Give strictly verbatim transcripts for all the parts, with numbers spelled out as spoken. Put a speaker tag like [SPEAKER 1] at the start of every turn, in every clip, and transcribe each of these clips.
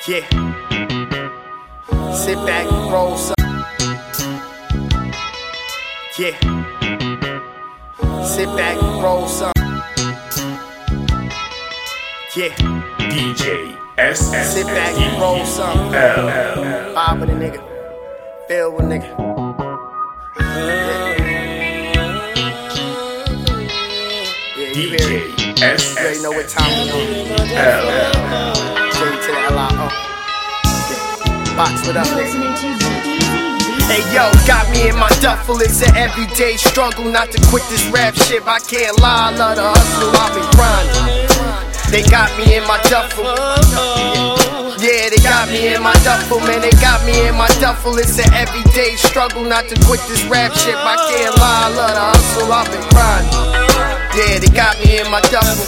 [SPEAKER 1] Yeah. Sit back and roll some. Yeah. Sit back and roll some. Yeah.
[SPEAKER 2] D J S S.
[SPEAKER 1] Sit back and roll some.
[SPEAKER 2] L L.
[SPEAKER 1] Bob with a nigga. Feel with a nigga. Yeah, you hear it.
[SPEAKER 2] D J S S.
[SPEAKER 1] You already know what time we on.
[SPEAKER 2] L L.
[SPEAKER 1] Straight to the L I O. Yeah. Box what up, nigga. Hey yo, got me in my duffel, it's an everyday struggle not to quit this rap shit. I can't lie, I love the hustle, I've been grinding. They got me in my duffel. Yeah, they got me in my duffel, man, they got me in my duffel. It's an everyday struggle not to quit this rap shit. I can't lie, I love the hustle, I've been grinding. Yeah, they got me in my duffel.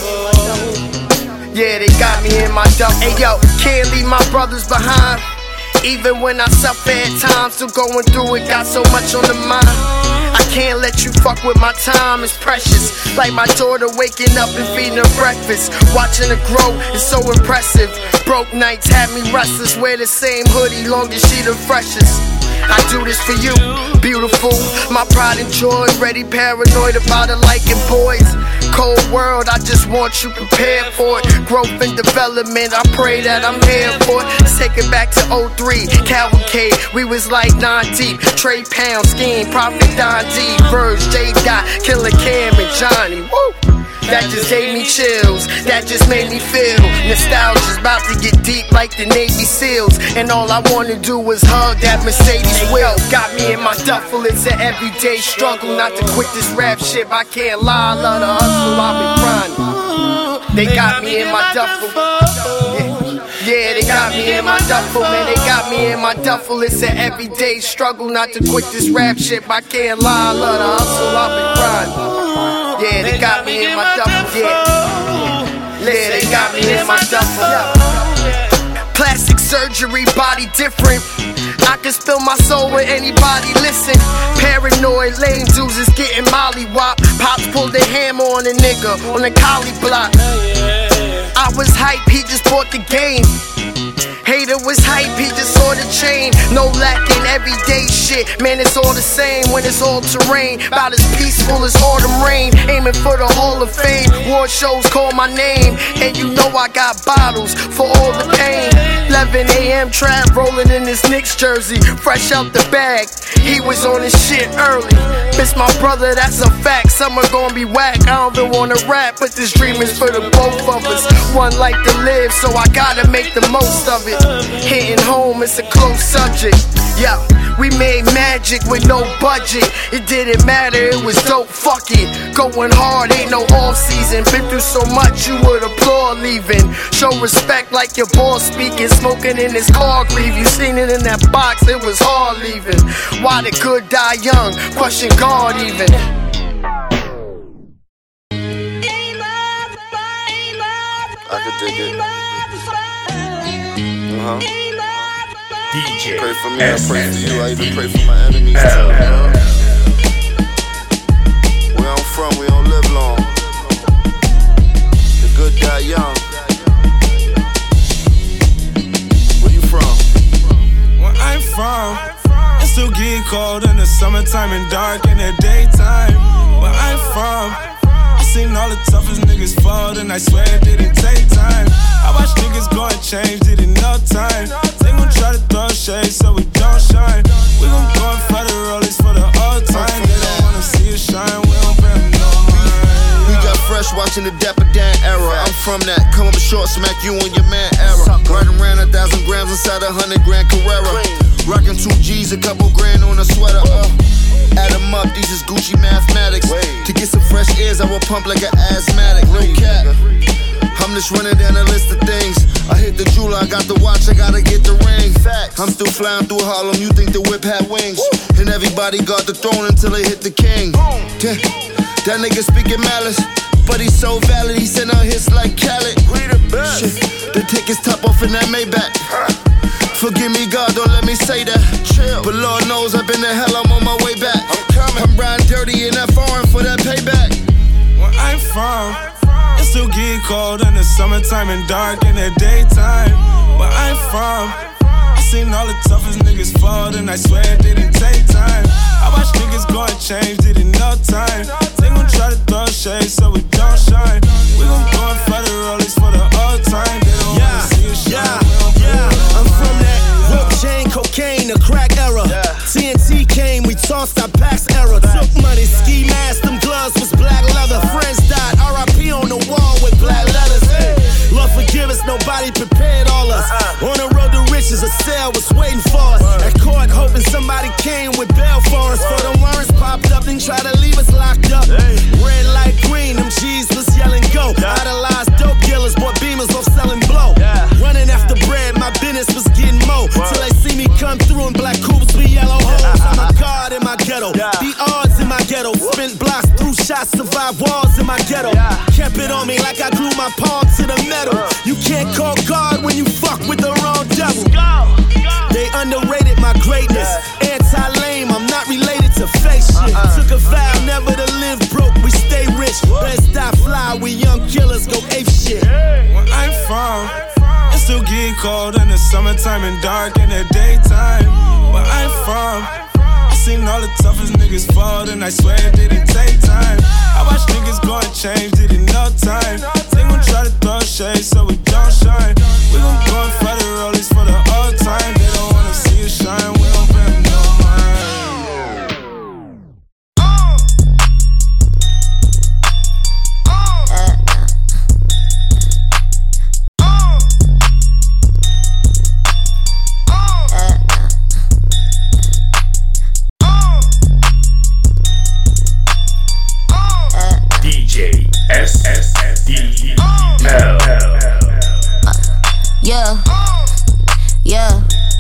[SPEAKER 1] Yeah, they got me in my duffel. Hey yo, can't leave my brothers behind. Even when I suffer at times, still going through it, got so much on the mind. I can't let you fuck with my time, it's precious. Like my daughter waking up and feeding her breakfast. Watching her grow is so impressive. Broke nights had me restless, wear the same hoodie long as she the freshest. I do this for you, beautiful. My pride and joy, ready paranoid about it liking boys. Cold world, I just want you prepared for it. Growth and development, I pray that I'm here for it. Let's take it back to oh three, Cavalcade, we was like nine deep. Trey Pound, Scheme, Prophet Don D, Verge, J Dot, Killer Cam and Johnny, woo! That just gave me chills, that just made me feel nostalgia's about to get deep like the Navy SEALs. And all I wanna do is hug that Mercedes wheel. Got me in my duffel, it's an everyday struggle not to quit this rap shit. I can't lie, I love the hustle, I've been grinding. They got me in my duffel. Yeah. Yeah, they got me in my duffel, man, they got me in my duffel. It's an everyday struggle not to quit this rap shit. I can't lie, I love the hustle, I've been grinding. Yeah, they got me in my duffel, yeah. Yeah, they got me in my duffel. Plastic surgery, body different. I can spill my soul with anybody, listen. Paranoid, lame dudes is getting mollywop. Pops pulled the hammer on a nigga on the collie block. I was hype, he just bought the game. Hater was hype, he just saw the chain. No lacking, everyday shit, man, it's all the same when it's all terrain. About as peaceful as autumn rain, aiming for the Hall of Fame. War shows call my name, and you know I got bottles for all the pain. eleven a m trap rolling in this Knicks jersey, fresh out the bag, he was on his shit early. Miss my brother, that's a fact, summer gon' be whack. I don't even wanna rap, but this dream is for the both of us. One life to live, so I gotta make the most of it. Hitting home, it's a close subject. Yeah, we made magic with no budget. It didn't matter, it was dope, fuck it. Going hard, ain't no off season. Been through so much, you would applaud leaving. Show respect like your boss speaking. Smoking in his car, grieve. You seen it in that box, it was hard leaving. Why the good die young? Question God even.
[SPEAKER 3] I could dig it. Uh-huh.
[SPEAKER 2] D J
[SPEAKER 3] Pray for me, I pray for you. I even pray for my enemies too. Uh-huh. Where I'm from, we don't live long. The good die young. Where you from?
[SPEAKER 4] Where I'm from, it still get cold in the summertime and dark in the daytime. Where I'm from, I seen all the toughest niggas fall, and I swear it didn't take time. I watch niggas go and change, did it no time. They gon' try to throw shade so we don't shine. We gon' go and for the rollies for the old time. They don't wanna see us shine, we don't pay them no mind.
[SPEAKER 3] We got fresh watching the Dapper Dan era. I'm from that, come up short, smack you and your man era. Right around a thousand grams inside a hundred grand Carrera. Rockin' two G's, a couple grand on a sweater. Uh. Add them up, these is Gucci mathematics. To get some fresh ears, I will pump like an asthmatic. No cap. I'm just running down a list of things. I hit the jeweler, I got the watch, I gotta get the ring. I'm still flying through Harlem, you think the whip had wings. And everybody got the throne until they hit the king. That nigga speaking malice, but he's so valid, he sent out hits like Khaled. Shit, the tickets top off in that Maybach. Forgive me, God, don't let me say that. But Lord knows I've been to hell, I'm on my way back. I'm riding dirty in that foreign for that payback.
[SPEAKER 4] Where I'm from, it still get get cold in the summertime and dark in the daytime. Where I'm from, I seen all the toughest niggas fall, and I swear it didn't take time. I watch niggas go and change, did it no time. They gon' try to throw shade so we don't shine. We gon' go and fight the rollies for the old time. They don't
[SPEAKER 1] yeah,
[SPEAKER 4] wanna see us shine.
[SPEAKER 1] Yeah, yeah, I'm from that rope chain, cocaine, the crack era. Yeah. T N T came, we tossed our packs era. Took money, ski mask, them gloves was black leather. Friends died, R I P on the wall with black letters. Hey. Lord forgive us, nobody prepared all us. Uh-uh. On the road to riches, a cell was waiting for us. Word. At court, hoping somebody came with bail for us. Word. For the warrants popped up, then tried to leave us locked up. Hey. Red light green, them G's was yelling go. Yeah. Idolized dope dealers, bought beamers off selling blow. Yeah. Running after bread, my business was getting mo. Word. Till they see me come through in black coupes with yellow holes. I'm a god in my ghetto, yeah. The odds in my ghetto. Spent blocks through shots, survived walls in my ghetto. Yeah. Kept it on me like I glued my palm to the metal. Uh. You can't call God when you fuck with the wrong devil. Go. Go. They underrated my greatness. Yeah. Anti-lame, I'm not related to fake shit. Uh-uh. Took a vow never to live broke, we stay rich. Best I fly, we young killers go ape shit.
[SPEAKER 4] Where I'm from, it still get cold in the summertime and dark in the daytime. Where I'm from, I seen all the toughest niggas fall, and I swear it didn't take time. I watch niggas go and change, did it no time. They gon' try to throw shade so we don't shine. We gon' go and fight the rollies for the old time. They don't wanna see us shine, we don't pay them no mind.
[SPEAKER 2] D J S S D L.
[SPEAKER 5] Yeah, yeah.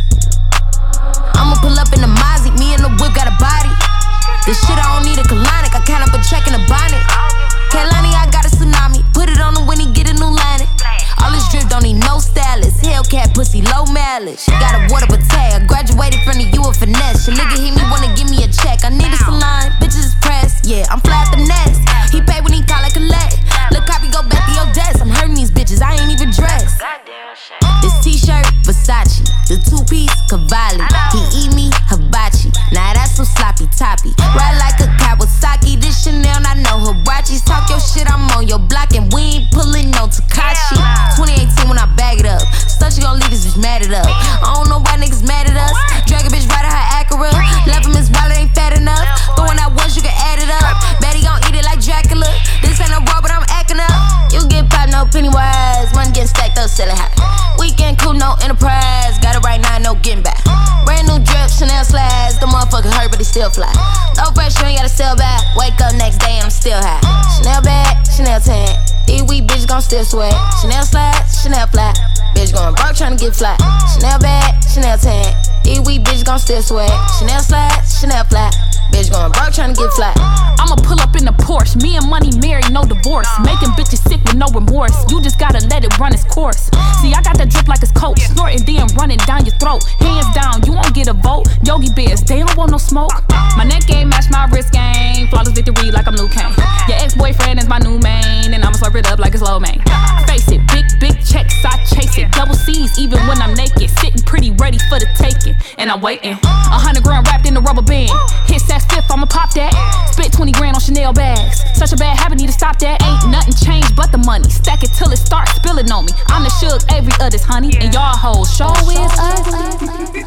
[SPEAKER 5] I'ma pull up in the Mozzie, me and the whip got a body. This shit I don't need a colonic, I count up a check in a bonnet. Kalani, I got a tsunami, put it on him when he get a new line. All this drip don't need no stylist, Hellcat pussy, low mileage. Got a water but tag, I graduated from the U of finesse. Your nigga hit me, wanna give me a check, I need a salon, bitches is pressed. Yeah, I'm fly at the nest, he pay when he call like collect. Look, copy, go back to your desk, I'm hurting these bitches, I ain't even dressed. This t-shirt, Versace, the two-piece, Cavalli. He eat me, hibachi, now that's so sloppy toppy. Ride like a Kawasaki, this Chanel, I know Hirachis. Talk your shit, I'm on your block, and we ain't pulling no Takashi. twenty eighteen when I bag it up, stuff she gon' leave this bitch mad at up. I don't know why niggas mad at us. Drag a bitch right at her Acura, left him his wallet ain't fat enough. Throwing out once, you can add it up. Betty gon' eat it like Dracula. This ain't no raw, but I'm acting up. You get popped, no penny wise. Money getting stacked up, selling high. Weekend cool, no enterprise. Got it right now, no getting back. Brand new drip, Chanel slides. The motherfucker hurt, but he still fly. No pressure, ain't gotta sell back. Wake up next day and I'm still high. Chanel bag, Chanel tan. These weak bitches gon' still sweat. Chanel slides, Chanel fly. Bitch going broke tryna get fly. Chanel bag, Chanel tan. These weak bitches gon' still sweat. Chanel slides, Chanel fly. Bitch going broke tryna get fly.
[SPEAKER 6] I'ma pull up in the Porsche. Me and money married, no divorce. Making bitches sick with no remorse. You just gotta let it run its course. See, I got that drip like it's coke. Snorting, then running down your throat. Hands down, you won't get a vote. Yogi Bears, they don't want no smoke. My neck game match my wrist game. Flawless victory like I'm Liu Kang. Your ex-boyfriend is my new main, and I'ma slurp it up like it's low main. Face it, big, big checks, I chase it. Double C's even when I'm naked. Sitting pretty ready for the taking, and I'm waiting. A hundred grand wrapped in a rubber band. Hit Saks Fifth, I'ma pop that. Spent twenty grand on Chanel bags. Such a bad habit, need to stop that. Ain't nothing changed but the money. Stack it till it starts spilling on me. I'm the Suge Avery of this honey, and y'all hoes show is ugly.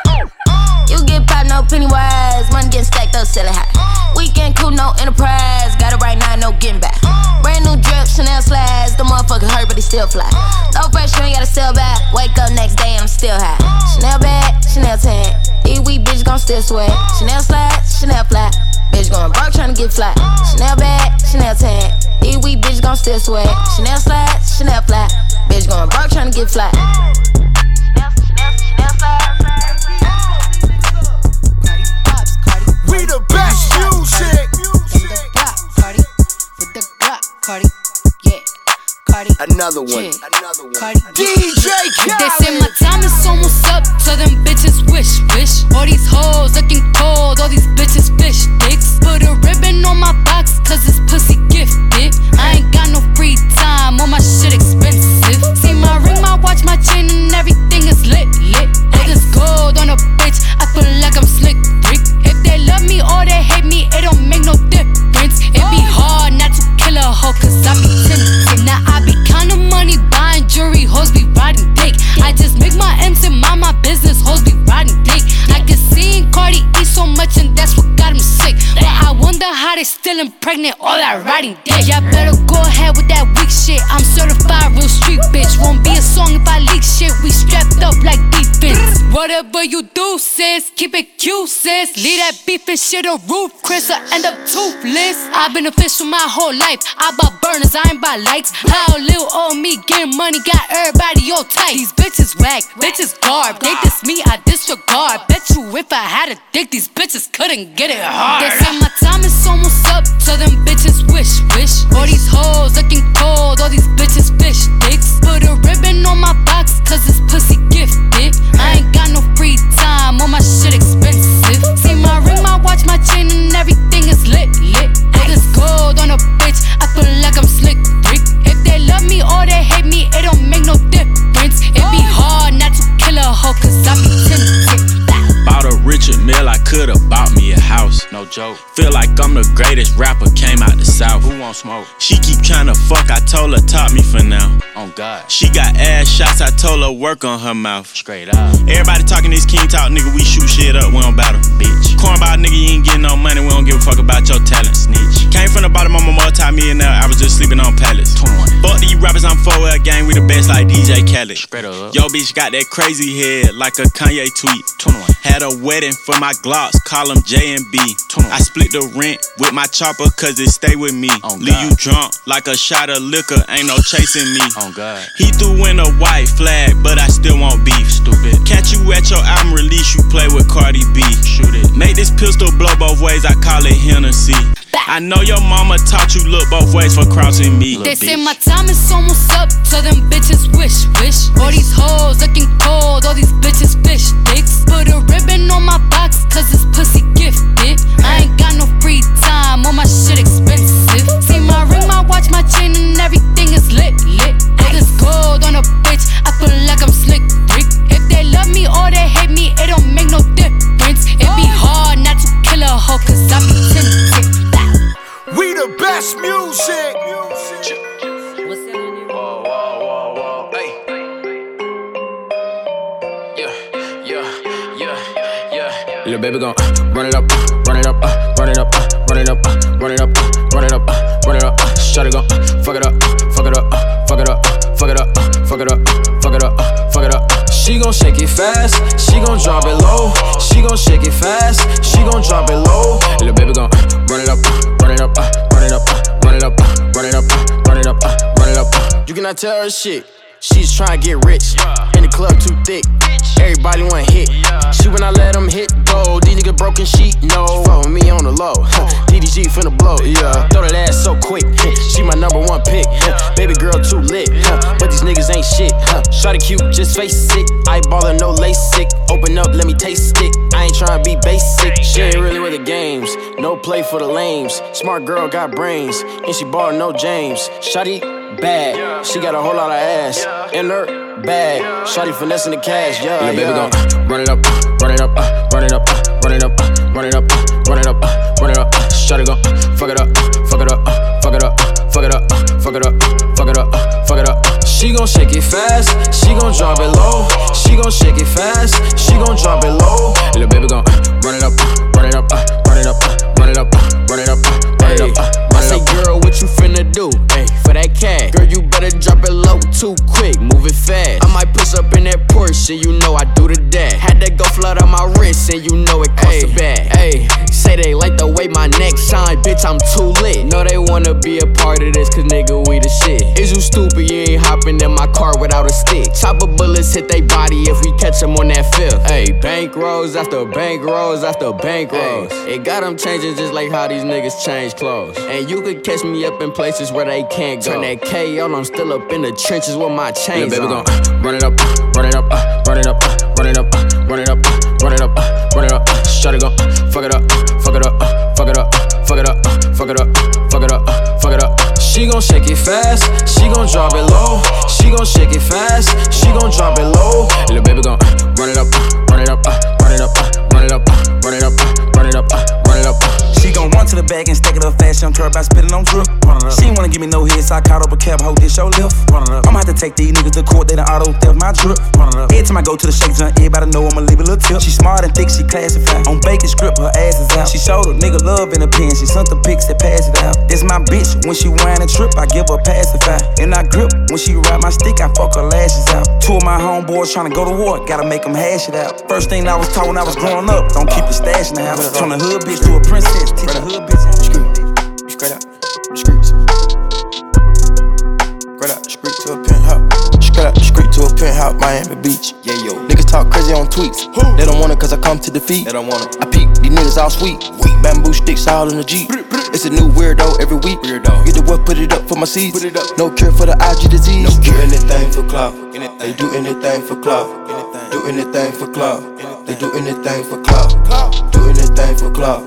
[SPEAKER 5] You get popped, no penny wise. Money getting stacked up, selling high. Weekend cool, no enterprise. Got it right now, no getting back. Brand new drip, Chanel slides. The motherfucker hurt, but he still fly. No pressure, ain't gotta sell back. Wake up next day and I'm still high. Chanel bag, Chanel tan. These weak bitches gon' still sweat. Chanel slides, Chanel fly. Bitch going broke tryna get fly. Chanel bag, Chanel tan. These weak bitches gon' still sweat. Chanel slides, Chanel fly. Bitch going broke tryna get fly. Chanel, Chanel, Chanel slide.
[SPEAKER 1] We the best music.
[SPEAKER 7] In the block, Cardi, with the Glock, Cardi, yeah, Cardi.
[SPEAKER 1] Another one,
[SPEAKER 7] yeah.
[SPEAKER 1] another one.
[SPEAKER 7] Cardi.
[SPEAKER 1] D J Khaled.
[SPEAKER 7] They say my time is almost up, so them bitches wish, wish. All these hoes looking cold, all these bitches fish sticks. Put a ribbon on my box, cause it's pussy gifted. I ain't got no free time, all my riding dick. Y'all better go ahead with that weak shit. I'm certified real street bitch. Won't be a song if I leak shit. We strapped up like defense. Whatever you do, sis, keep it cute, sis. Leave that beef and shit on roof, Chris, or end up toothless. I've been official my whole life. I bought burners, I ain't buy lights. How little old me getting money got everybody all tight. These bitches whack, bitches garb. They diss me, I disregard. Bet you if I had a dick, these bitches couldn't get it hard. They say my time is almost up, so them bitches wish, wish. All these hoes looking cold, all these bitches fish dicks. Put a ribbon on my box, cause it's pussy gifted. I ain't got no free time, all my shit expensive. See my ring, my watch, my chain, and everything is lit, lit. All this gold on a bitch, I feel like I'm slick Rick. If they love me or they hate me, it don't make no difference. It be hard not to kill a hoe, cause I be tempted.
[SPEAKER 8] Bought a Richard Mille, I could've bought me a house. No joke. Feel like I'm the greatest rapper, came out the south. Who want smoke? She keep tryna fuck, I told her top me for now. On God. She got ass shots, I told her work on her mouth. Straight up. Everybody talking this king talk, nigga, we shoot shit up, we don't battle. Bitch. Cornball nigga, you ain't getting no money, we don't give a fuck about your talent. Snitch. Came from the bottom, I'm a multi-millionaire, I was just sleeping on pallets. twenty-one. Fuck these rappers, I'm four L gang, we the best like D J Khaled. Straight up. Yo bitch got that crazy head, like a Kanye tweet. twenty-one. Had a wedding for my Glocks, call them J and B. twenty-one. I split the rent with my chopper, cause it stay with me. Oh, leave you drunk like a shot of liquor, ain't no chasing me. Oh God. He threw in a white flag, but I still want beef. Stupid. Catch you at your album release, you play with Cardi B. Shoot it. Make this pistol blow both ways, I call it Hennessy. I know your mama taught you look both ways for crossing me.
[SPEAKER 7] They say my time is almost up, so them bitches wish, wish. All these hoes looking cold, all these bitches fish dicks. Put a ribbon on my box, cause it's pussy gifted. I ain't got no free time, all my shit expensive. See my ring, my watch, my chain, and everything is lit, lit. All this gold on a bitch, I feel like I'm slick Rick. If they love me or they hate me, it don't make no difference. It be hard not to kill a hoe, cause I be tempted.
[SPEAKER 1] We the best music.
[SPEAKER 7] What's that in there?
[SPEAKER 8] Whoa, whoa, whoa, whoa, hey. Yeah, yeah, yeah, yeah. Little baby gon' uh, run it up, uh, run it up, uh, run it up, uh, run it up, uh, run it up, uh, run it up, uh, run it up. Uh, Shawty gon' uh, fuck it up, uh, fuck it up, uh, fuck it up, uh, fuck it up, uh, fuck it up, uh, fuck it up, uh, fuck it up. Uh. She gon' shake it fast, she gon' drop it low. She gon' shake it fast, she gon' drop it low. Little baby gon' uh, run it up, uh, run it up, uh, run it up, uh, run it up, uh, run it up, uh, run it up, uh, run it up. Uh.
[SPEAKER 3] You cannot tell her shit. She's tryna get rich. In the club too thick. Everybody want hit. She when I let them hit gold. These niggas broken sheet, no. Fuck with me on the low. D D G finna blow, yeah. Throw that ass so quick. She my number one pick. Baby girl too lit. But these niggas ain't shit. Shawty cute, just face sick. Eyeballer, no LASIK. Open up, let me taste it. I ain't tryna be basic. She ain't really with the games. No play for the lames. Smart girl got brains. And she ballin' no James. Shawty bad. She got a whole lot of ass. In her bag. Shawty finessing the cash, yeah.
[SPEAKER 8] Little baby gon' uh, run it up, uh, run it up, uh, run it up, uh, run it up, uh, run it up, uh, run it up, uh, run it up. Uh. Shawty gon' uh, fuck it up, uh, fuck it up, uh, fuck it up, uh, fuck it up, uh, fuck it up, uh, fuck it up, uh, fuck it up. Uh. She gon' shake it fast, she gon' drop it low. She gon' shake it fast, she gon' drop it low. Little baby gon' uh, run it up, uh, run it up, uh, run it up, uh, run it up, uh, run it up, uh, run it up, uh, run it up.
[SPEAKER 3] Say, girl, what you finna do? Ay, for that cash, girl, you better drop it low too quick, move it fast. I might push up in that Porsche, and you know I do the dash. Had that go flood on my wrist, and you know it cost a bag. Ay, say they like the way my neck shine, bitch, I'm too lit. Know they wanna be a part of this, cause nigga, we the shit. Is you stupid, you ain't hopping in my car without a stick. Chopper bullets hit they body if we catch them on that fifth. Ay, bank rolls after bank rolls after bank rolls. It got them changing just like how these niggas change clothes. And you could catch me up in places where they can't go. Turn that K on, I'm still up in the trenches with my chains
[SPEAKER 8] baby
[SPEAKER 3] on.
[SPEAKER 8] Gon' uh, run it up, uh, run it up, uh, run it up, uh, run it up, uh, run it up, uh, run it up, uh, run it up. Uh. Shawty gon' uh, fuck it up, uh, fuck it up, uh, fuck it up, uh, fuck it up, uh, fuck it up, uh, fuck it up, uh, fuck it up. Uh. She gon' shake it fast, she gon' drop it low. She gon' shake it fast, she gon' drop it low. Little baby gon' uh, run it up, uh, run it up, uh, run it up, uh, run it up, uh, run it up, uh, run it up, uh, run it up. Uh.
[SPEAKER 9] She gon' run to the bag and stack it up fast. She don't care about spitting on drip. She ain't wanna give me no head, so I caught up a cab, hold this show lift. I'ma have to take these niggas to court, they done auto theft my drip. Every time I go to the shake joint, everybody know I'ma leave a little tip. She smart and thick, she classified. On bacon script, her ass is out. She showed a nigga love in a pen, she sent the pics that pass it out. This my bitch, when she whine and trip, I give her pacify. And I grip, when she ride my stick, I fuck her lashes out. Two of my homeboys tryna go to war, gotta make them hash it out. First thing I was taught when I was growing up, don't keep a stash in the house. Turn a hood bitch to a princess, teach a hood bitch.
[SPEAKER 10] Straight out, streets. Straight out, street to a penthouse. Straight out the street to a penthouse, Miami Beach. Yeah, yo. Niggas talk crazy on tweets. Who? They don't want it cause I come to defeat. They don't want it. I peep, these niggas all sweet. Weak. Bamboo sticks all in the Jeep. It's a new weirdo every week. Weirdo. Get the what, put it up for my seeds. Put it up. No cure for the I G disease. No cure. Do anything for clout. They do anything for clout. Do anything for clout. They do anything for clout. Do anything for clout.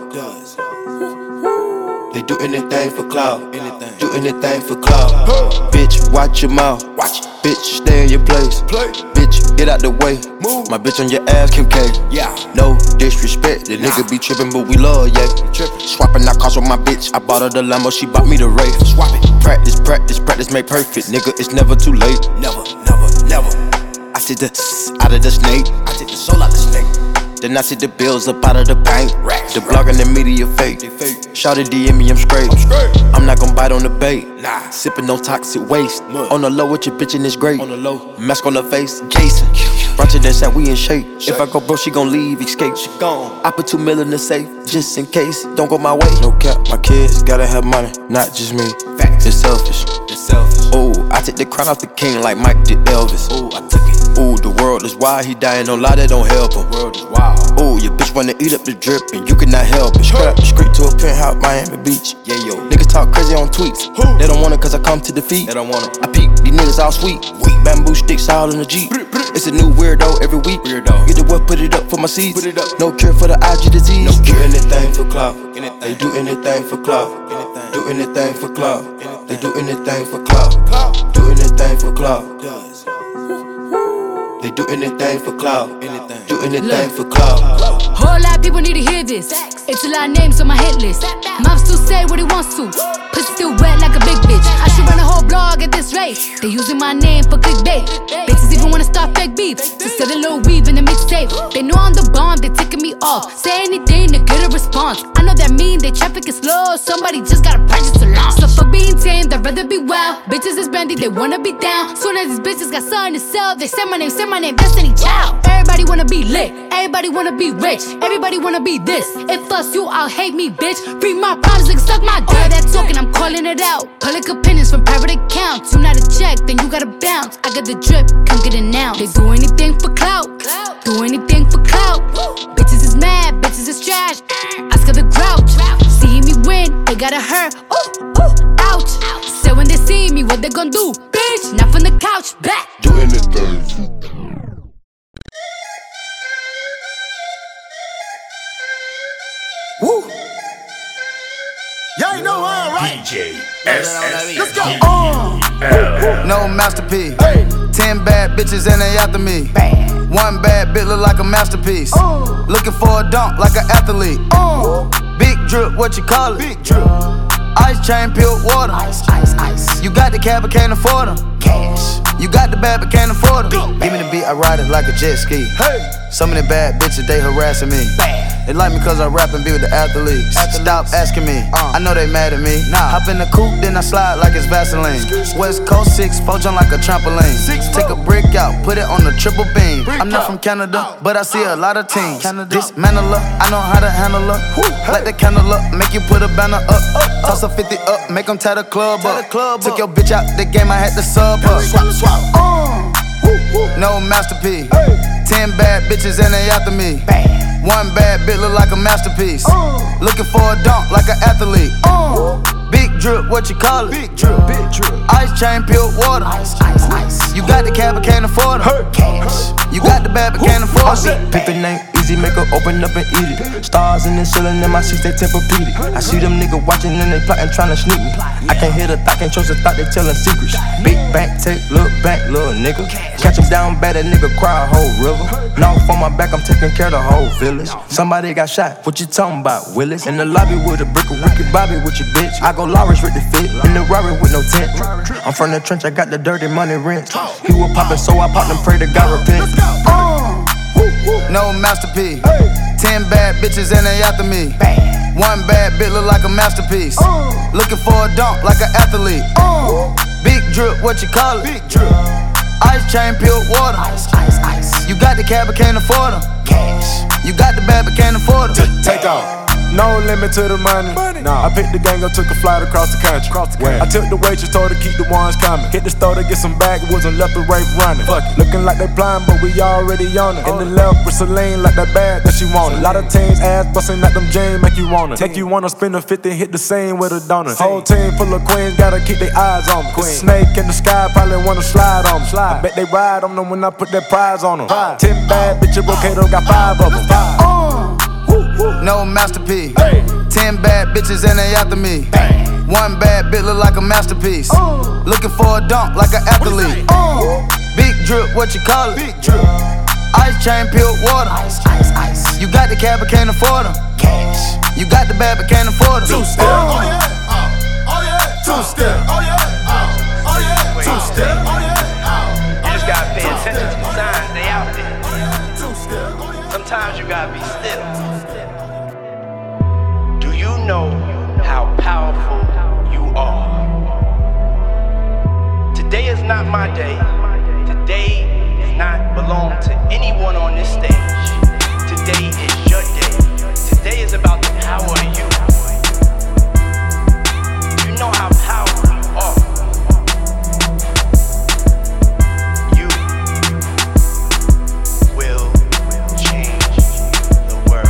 [SPEAKER 10] They do anything for clout. Do anything for clout. Bitch, watch your mouth. Watch. Bitch, stay in your place. Play. Bitch, get out the way. Move. My bitch on your ass, Kim K. Yeah. No disrespect. The nah. Nigga be trippin', but we love, yeah. Swappin' out cars with my bitch. I bought her the Lambo, she bought me the Wraith. Swap it. Practice, practice, practice, make perfect. Nigga, it's never too late. Never, never, never. I see the out of the snake. I take the soul out the snake. Then I see the bills up out of the bank. The blog and the media fake. Shouted D M me, I'm straight. I'm not gon' bite on the bait. Nah. Sippin' no toxic waste. On the low with your bitch and it's great. On the low. Mask on the face, Jason. Front of that side, we in shape. If I go broke, she gon' leave, escape. She gone. I put two mil in the safe, just in case. Don't go my way. No cap, my kids gotta have money, not just me. Facts. It's selfish. It's selfish. Ooh, I take the crown off the king like Mike did Elvis. Ooh, I took it. Ooh, the world is wild, he dying, no lie, that don't help him. The world is wild. Ooh, your bitch wanna eat up the drip and you cannot help it. Straight out the street to a penthouse, Miami Beach. Yeah, yo. Niggas talk crazy on tweets. Who? They don't want it cause I come to defeat. They don't want it. I peep, these niggas all sweet. Weak. Bamboo sticks all in the Jeep. It's a new weirdo every week. Weirdo. Get the what, put it up for my seeds. Put it up. No cure for the I G disease. No cure. Anything for clout. They do anything for clout. Do anything for clout. They do anything for clout. Do anything for clout. They do anything for clout. Do anything for clout.
[SPEAKER 7] Whole lot of people need to hear this. It's a lot of names on my hit list. Mom still say what he wants to. Pussy still wet like a big bitch. I should run a whole blog at this rate. They using my name for clickbait. Bitches even wanna start fake beef. Just sell a little weave in the mixtape. They know I'm the bomb, they ticking me off. Say anything to get a response. I know that mean they traffic is slow. Somebody just gotta purchase to launch. So for being tame, they'd rather be wild. Bitches is brandy, they wanna be down. Soon as these bitches got something to sell, they say my name, say my name, Destiny Child. Everybody wanna be lit, everybody wanna be rich, everybody wanna be this. If us you, I'll hate me, bitch. Free my problems, nigga, suck my dick. All that talking, I'm calling it out. Public opinions from private accounts. You not a check, then you gotta bounce. I got the drip, come get it now. They do anything for clout, do anything for clout. Bitches is mad, bitches is trash. Ask her the grouch. See me win, they gotta hurt. Ooh, ooh, ouch. So when they see me, what they gon' do? Bitch, not from the couch, back.
[SPEAKER 10] Do anything.
[SPEAKER 1] Woo! Y'all know I'm right.
[SPEAKER 2] D J S S.
[SPEAKER 1] Let's go. Uh, no masterpiece. Hey. Ten bad bitches and they after me. Bam. One bad bitch look like a masterpiece. Uh. Looking for a dunk like an athlete. Uh. Big drip, what you call it? Big drip. Ice chain, peeled water. Ice, ice, ice. You got the cab, but can't afford them. Cash. You got the bad, but can't afford them. Give me the beat, I ride it like a jet ski. Hey. Some of the bad bitches, they harassing me. Bam. They like me cause I rap and be with the athletes. athletes. Stop asking me, uh. I know they mad at me. Nah. Hop in the coupe, then I slide like it's Vaseline. West Coast six, four jump like a trampoline. Six, Take a brick out, put it on the triple beam. Brick I'm not out. From Canada, oh. but I see a lot of teams. Canada. Dismantle her, I know how to handle her. Hey. Light the candle up, make you put a banner up. up, up. Toss a fifty up, make them tie the club tie up. The club Took up. Your bitch out the game, I had to sub her. Swap, swap. Uh. No masterpiece. Hey. Ten bad bitches and they after me. Bam. One bad bitch look like a masterpiece. Uh, Looking for a dunk like an athlete. Uh, big drip, what you call it? Big drip, big drip. Ice chain, peeled water. Ice, ice, ice. You got the cab, but can't afford it. Cash. You got the bad, but can't afford it.
[SPEAKER 10] Pick the name
[SPEAKER 11] easy, make her open up and eat it. Stars in the ceiling in my seats, they Tempur-Pedic. I see them niggas watching and they plotting, trying to sneak me. I can't hear the thought, can't trust the thought, they telling secrets. Big bank, take, look back, little nigga. Catch him down bad, that nigga cry a whole river. Now on my back, I'm taking care of the whole village. Somebody got shot, what you talking about, Willis? In the lobby with a brick of wicked Bobby with your bitch. I go Lawrence with the fit, in the Rari with no tent. I'm from the trench, I got the dirty money rent. He was poppin', so I popped and pray to God repent.
[SPEAKER 12] No masterpiece. Ten bad bitches and they after me. One bad bitch look like a masterpiece. Looking for a dunk like an athlete. Big drip, what you call it? Big drip. Ice chain, pure water. Ice, ice, ice. You got the cab but can't afford them. Cash. You got the bad but can't afford them.
[SPEAKER 13] Take off. No limit to the money. money. Nah. I picked the gang up, took a flight across the country. Across the country. I took the waitress, told her keep the ones coming. Hit the store to get some backwoods and left the right running. Fuck it. Looking like they blind, but we already on it. In the left with Celine, like that bag that she wanted. A lot of teams ass busting at them jeans, make you wanna. Make you wanna spend a fifty, hit the same with a donut. Whole team full of queens, gotta keep their eyes on me. Queen. Snake in the sky, probably wanna slide on me. Slide. I bet they ride on them when I put that prize on them. Five. Ten bad bitches, Brocato got five of them. Five. Uh.
[SPEAKER 12] No masterpiece. Hey. Ten bad bitches and they after me. Bang. One bad bitch look like a masterpiece. Uh. Looking for a dunk like an athlete. Uh. Big drip, what you call it? Big drip. Ice chain, pure water. Ice, ice, ice. You got the cab but can't afford them. Cash. You got the bad but can't afford them.
[SPEAKER 14] Two step. Oh yeah. Oh, oh yeah. Two step. Oh yeah. Oh, oh yeah. Two step. Oh yeah. Oh,
[SPEAKER 1] you just gotta pay attention to the signs. They out there.
[SPEAKER 14] Two step.
[SPEAKER 1] Sometimes you gotta be still. You know how powerful you are. Today is not my day. Today does not belong to anyone on this stage. Today is your day. Today is about the power of you. You know how powerful you are. You will change the world.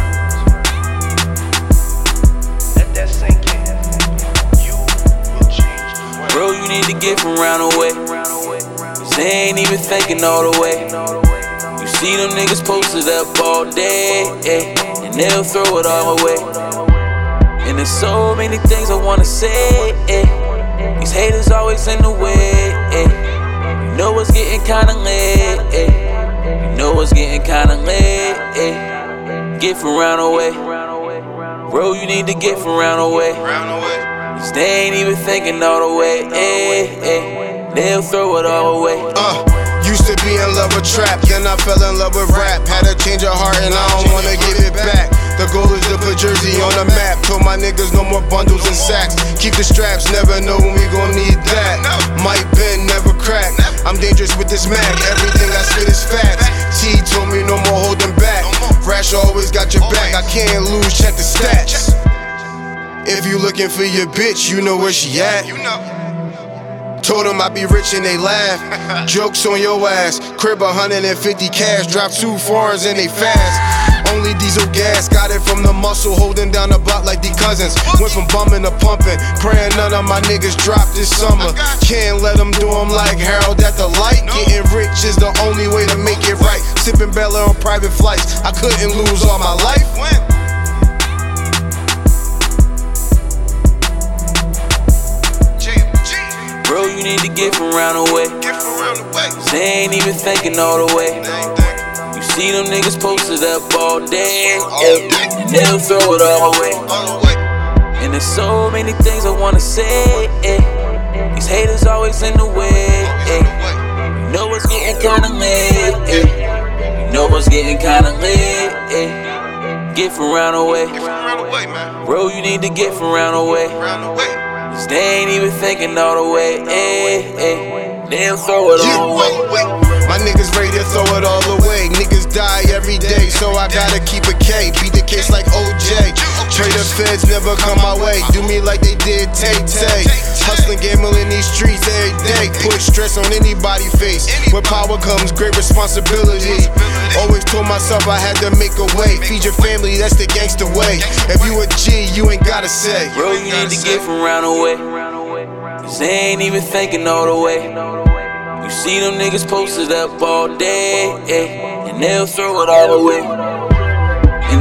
[SPEAKER 15] Bro, you need to get from round away. Cause they ain't even thinking all the way. You see them niggas posted up all day, eh, and they'll throw it all away. And there's so many things I wanna say, eh. These haters always in the way, eh. You know it's getting kinda late, eh. You know it's getting kinda late, eh. Get from round away. Bro, you need to get from round away. Cause they ain't even thinking all the way, eh, eh. They'll throw it all away.
[SPEAKER 3] Uh, used to be in love with trap, then I fell in love with rap. Had a change of heart and I don't wanna give it back. The goal is to put Jersey on the map. Told my niggas no more bundles and sacks. Keep the straps, never know when we gon' need that. Might bend, never crack. I'm dangerous with this Mac, everything I spit is facts. T told me no more holding back. Rash always got your back, I can't lose, check the stats. If you looking for your bitch, you know where she at. Told them I be rich and they laugh. Jokes on your ass. Crib one hundred fifty cash. Drop two foreigns and they fast. Only diesel gas. Got it from the muscle. Holding down the block like the cousins. Went from bumming to pumping. Praying none of my niggas drop this summer. Can't let them do them like Harold at the light. Getting rich is the only way to make it right. Sipping Bella on private flights. I couldn't lose all my life.
[SPEAKER 15] Bro, you need to get from round away. Cause they ain't even thinking all the way. You see them niggas posted up all day, yeah, and they'll throw it all away. And there's so many things I wanna say, yeah. These haters always in the way, yeah. You know it's getting kinda late, yeah. You know it's getting kinda late, yeah. Get from round away. Bro, you need to get from round away. Cause they ain't even thinking all the way, eh, eh. They'll throw it all away.
[SPEAKER 3] My niggas ready to throw it all away. Niggas die every day, so I gotta keep a K. Beat the case like O J. Trader feds never come my way. Do me like they did Tay-Tay. Hustling, gambling these streets every day. Put stress on anybody's face. With power comes great responsibility. Always told myself I had to make a way. Feed your family, that's the gangster way. If you a G, you ain't gotta say.
[SPEAKER 15] Bro, you need to get from round away. Cause they ain't even thinking all the way. You see them niggas posted up all day, eh, and they'll throw it all away.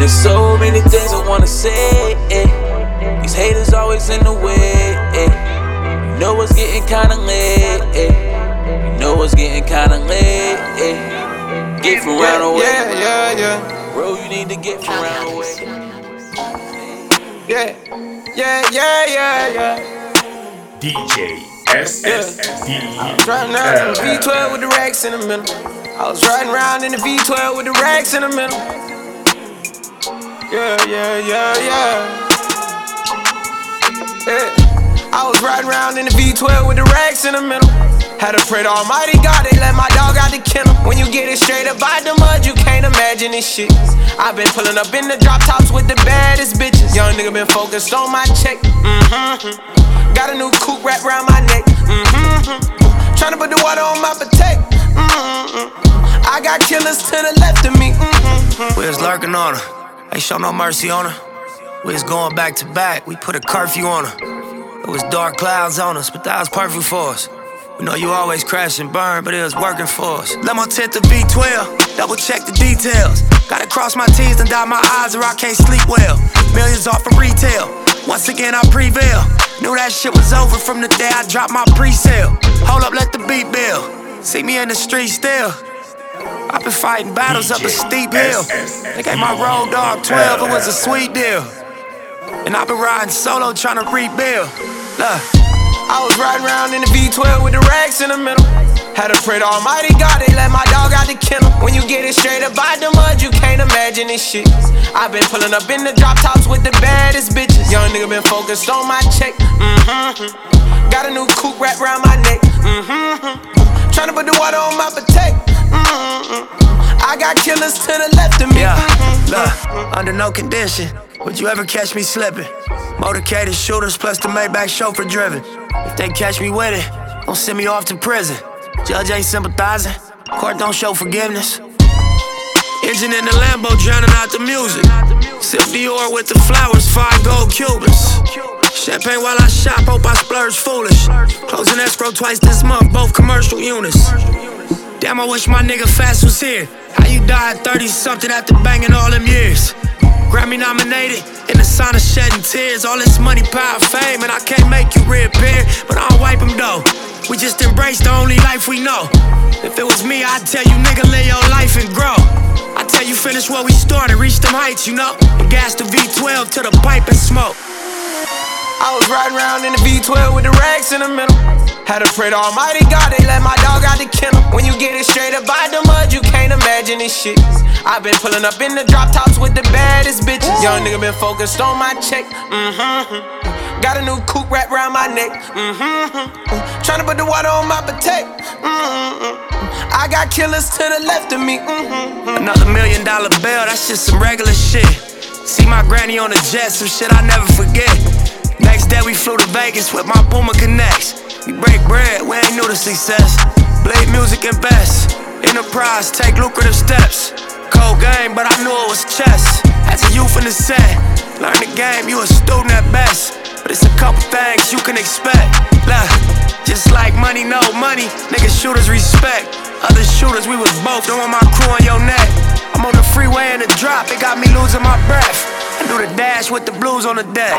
[SPEAKER 15] there's so many things I wanna say. These haters always in the way. You know it's getting kinda late. You know it's getting kinda late. Get from round away.
[SPEAKER 16] Yeah, yeah, yeah.
[SPEAKER 15] Bro, you need to get from round away.
[SPEAKER 16] Yeah, yeah, yeah, yeah, yeah.
[SPEAKER 2] D J S S D.
[SPEAKER 16] I was riding around in the V twelve with the racks in the middle. I was riding around in the V twelve with the racks in the middle. Yeah, yeah, yeah, yeah. Yeah. I was riding around in the V twelve with the racks in the middle. Had to pray to Almighty God, they let my dog out the kennel. When you get it straight up out the mud, you can't imagine this shit. I been pulling up in the drop tops with the baddest bitches. Young nigga been focused on my check. Mm-hmm. Got a new coupe wrapped around my neck. Mm-hmm. Tryna put the water on my potato. Mm-hmm. I got killers to the left of me. Mm-hmm.
[SPEAKER 17] We was lurking on her. Ain't show no mercy on her. We was going back to back. We put a curfew on her. It was dark clouds on us, but that was perfect for us. We know you always crash and burn, but it was working for us. Let my tent to V twelve, double check the details. Gotta cross my T's and dot my I's or I can't sleep well. Millions off of retail, once again I prevail. Knew that shit was over from the day I dropped my pre-sale. Hold up, let the beat build. See me in the street still. I've been fighting battles up a steep hill. They gave my road dog twelve, it was a sweet deal. And I've been riding solo trying to rebuild. Look.
[SPEAKER 16] I was riding around in the V twelve with the racks in the middle. Had to pray to Almighty God, they let my dog out the kennel. When you get it straight up out the mud, you can't imagine this shit. I been pulling up in the drop tops with the baddest bitches. Young nigga been focused on my check. Mm-hmm. Got a new coupe wrapped around my neck. Mm-hmm. Tryna put the water on my potato. Mm-hmm. I got killers to the left of me.
[SPEAKER 17] Yeah,
[SPEAKER 16] mm-hmm.
[SPEAKER 17] look, under no condition would you ever catch me slipping. Motorcaded shooters plus the Maybach chauffeur driven. If they catch me with it, don't send me off to prison. Judge ain't sympathizing, court don't show forgiveness. Engine in the Lambo drowning out the music. Sip Dior with the flowers, five gold Cubans. Champagne while I shop, hope I splurge foolish. Closing escrow twice this month, both commercial units. Damn, I wish my nigga Fast was here. How you died thirty something after banging all them years? Grammy nominated, in the sauna shedding tears. All this money, power, fame, and I can't make you reappear. But I don't wipe them though. We just embrace the only life we know. If it was me, I'd tell you, nigga, live your life and grow. I tell you, finish where we started, reach them heights, you know. And gas the V twelve to the pipe and smoke.
[SPEAKER 16] I was riding around in the V twelve with the racks in the middle. Had to pray to Almighty God, they let my dog out the kennel. When you get it straight up out the mud, you can't imagine this shit. I been pulling up in the drop tops with the baddest bitches. Young nigga been focused on my check. Mm-hmm. Got a new coupe wrapped around my neck. Mm-hmm. Tryna put the water on my potato. Mm-hmm. I got killers to the left of me. Mm-hmm.
[SPEAKER 17] Another million dollar bill, that's just some regular shit. See my granny on the jet, some shit I never forget. Next day we flew to Vegas with my Puma Connects. We break bread, we ain't new to success. Blade music and best. Enterprise, take lucrative steps. Cold game, but I knew it was chess. As a youth in the set, learn the game, you a student at best. But it's a couple things you can expect. Look, just like money, no money, niggas shooters respect. Other shooters, we was both, don't want my crew on your neck. I'm on the freeway in the drop, it got me losing my breath. I do the dash with the blues on the deck.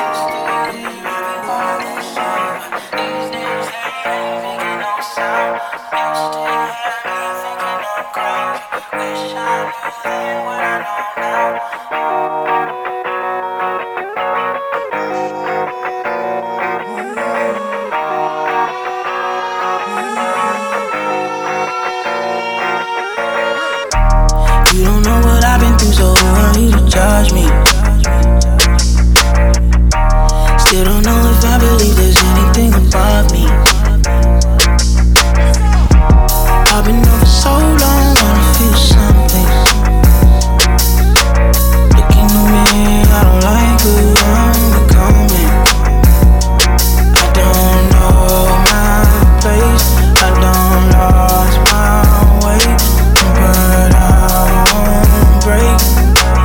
[SPEAKER 18] You don't know what I've been through, so who are you to judge me? Still don't know if I believe there's anything above me. I've been up for so long, wanna feel something. Looking at me, I don't like who I'm becoming. I don't know my place, I don't lost my way, but I won't break.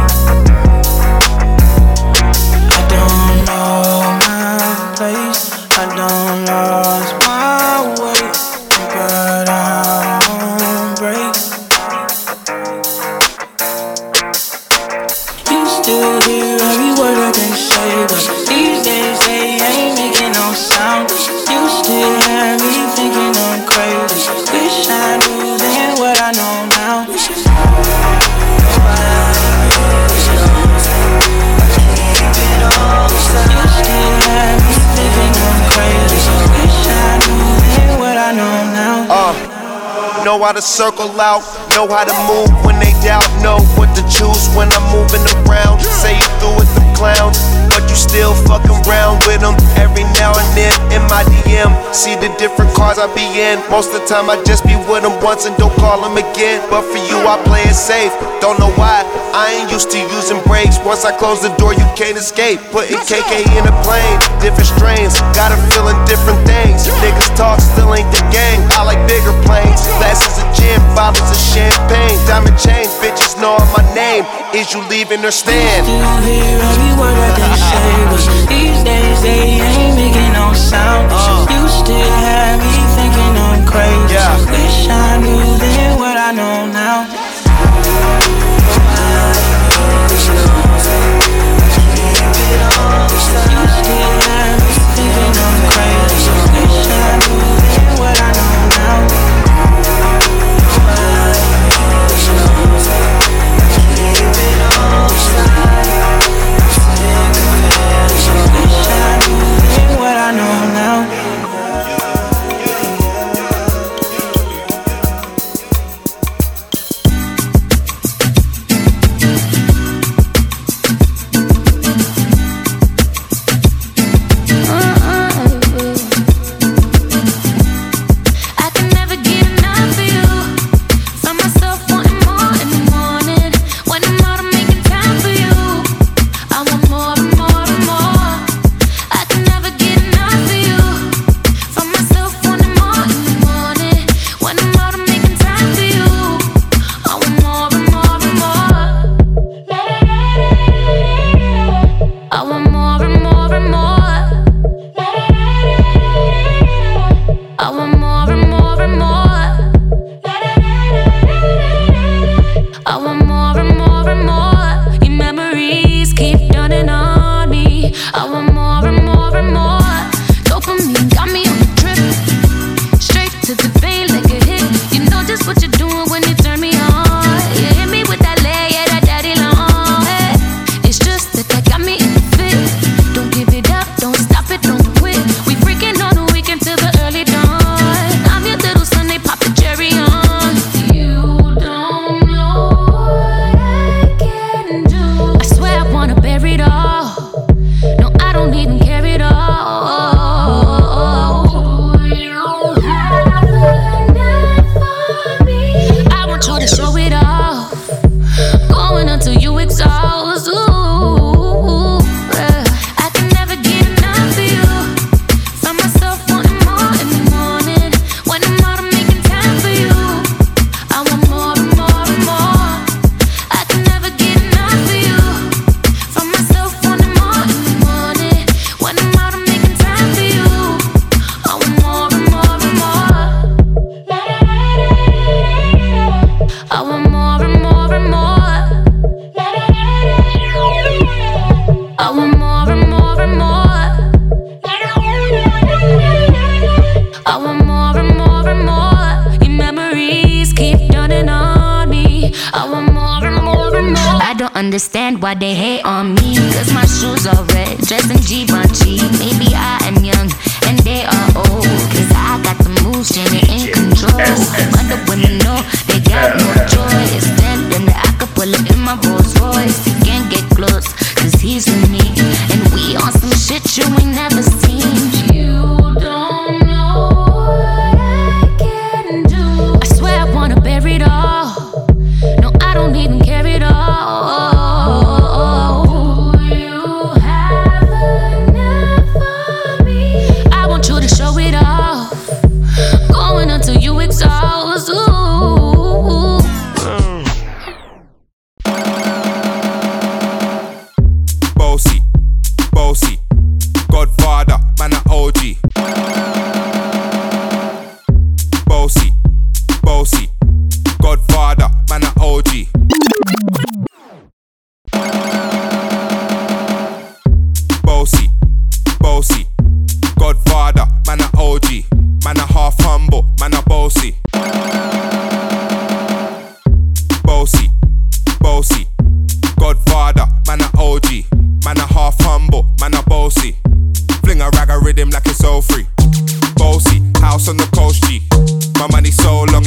[SPEAKER 18] wish I knew then what I know now.
[SPEAKER 19] Uh, know how to circle out, know how to move when they doubt, know what to choose when I'm moving around. Say you through with them clowns, but you still fucking round with them every now and then in my D M. See the different cars I be in. Most of the time I just be with them once and don't call them again. But for you I play it safe, don't know why. I ain't used to using brakes. Once I close the door you can't escape. Putting K K in a plane, different strains, got her feeling different things. Niggas talk, still ain't the gang. I like bigger planes, glasses of gin, bottles of champagne, diamond chains, bitches know my name. Is you leaving or staying?
[SPEAKER 18] Still hear every word that they say, but these days they ain't making no sound. uh. You still have me thinking I'm crazy. yeah. Wish I knew then what I know now. You still have me thinking I'm crazy. Wish I knew then what I know now. What I know now.
[SPEAKER 5] Understand why they hate on me, cause my shoes are red, dressing Givenchy. Maybe I am young and they are old, cause I got the moves, Jenny in control. But the women know they got no joy. It's them, then I could pull it in my Rolls Royce. He can't get close, cause he's with me, and we on some shit you ain't never seen. You don't know what I can do. I swear I wanna bury it all. No, I don't even care at all.
[SPEAKER 20] Man a half humble, man a bossy.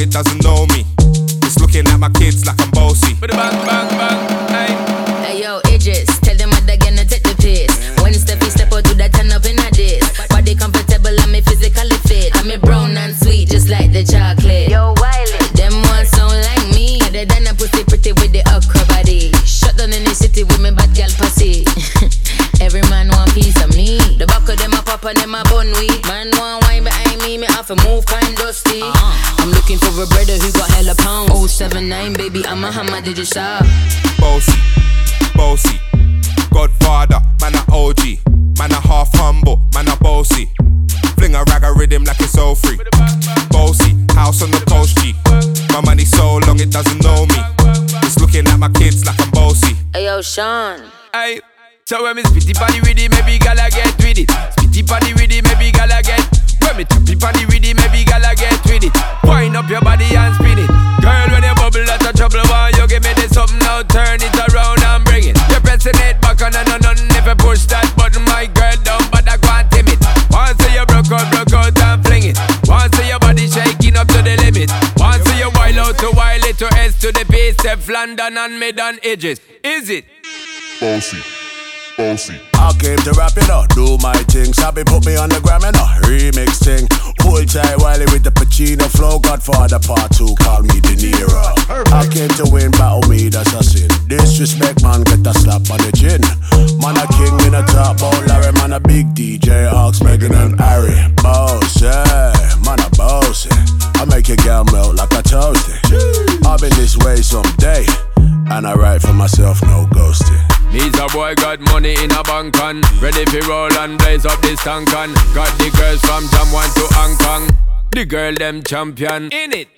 [SPEAKER 20] long it doesn't know me. It's looking at my kids like I'm bossy.
[SPEAKER 16] Bang, bang, bang, hey.
[SPEAKER 5] Hey yo, Idris, tell them what they're gonna take the piss. When Steffi step out, do that turn up in a diss. Body comfortable, I'm me physically fit. I'm me brown and sweet, just like the chocolate. Yo, Wiley, them ones sound like me. Other than a pussy pretty with the okra body. Shut down in the city with me bad girl pussy. Every man want piece of me. The back of them a pop and them a bun weed. Man want wine behind me, me have to move kind dusty. Uh-huh. I'm looking for a brother who got hella pounds. oh seven nine, baby, I'm a hammer, did you stop?
[SPEAKER 20] Bossy, bossy, Godfather, man a O G. Man a half humble, man a bossy. Fling a rag a rhythm like it's all free. Bossy, house on the coast G. My money so long it doesn't know me. It's looking at my kids like I'm bossy.
[SPEAKER 5] Hey yo, Sean.
[SPEAKER 16] Hey, so when me spitty body with it, maybe gala get with it. Spitty body with it, maybe gala get. When me tappy body with it, maybe gala get with it. Wind up your body and spin it. Girl, when you bubble, that's a trouble. Why you give me this something now? Turn it around and bring it. You're pressing it back on and on and if you push that button, my girl down, but I can't tame it. Once you broke out, broke out and fling it. Once your body shaking up to the limit. Once you wild out to wild it to S to the base, F London and mid on edges. Is it?
[SPEAKER 20] Bossy, bossy.
[SPEAKER 21] I came to rap it up, do my thing. Sabi put me on the gram and a remix thing. Pull tight Wiley with the Pacino flow. Godfather part two, call me De Niro. I came to win, battle me, that's a sin. Disrespect, man, get a slap on the chin. Man a king in a top, oh Larry, man a big D J, Ox, Megan and Harry. Boss, yeah, man a boss, yeah. I make your girl melt like a toasty. I'll be this way someday, and I write for myself, no ghosting.
[SPEAKER 16] Me's a boy got money in a bank on. Ready for roll and blaze up this tank on. Got the girls from Jamwan to Hong Kong. The girl them champion in it.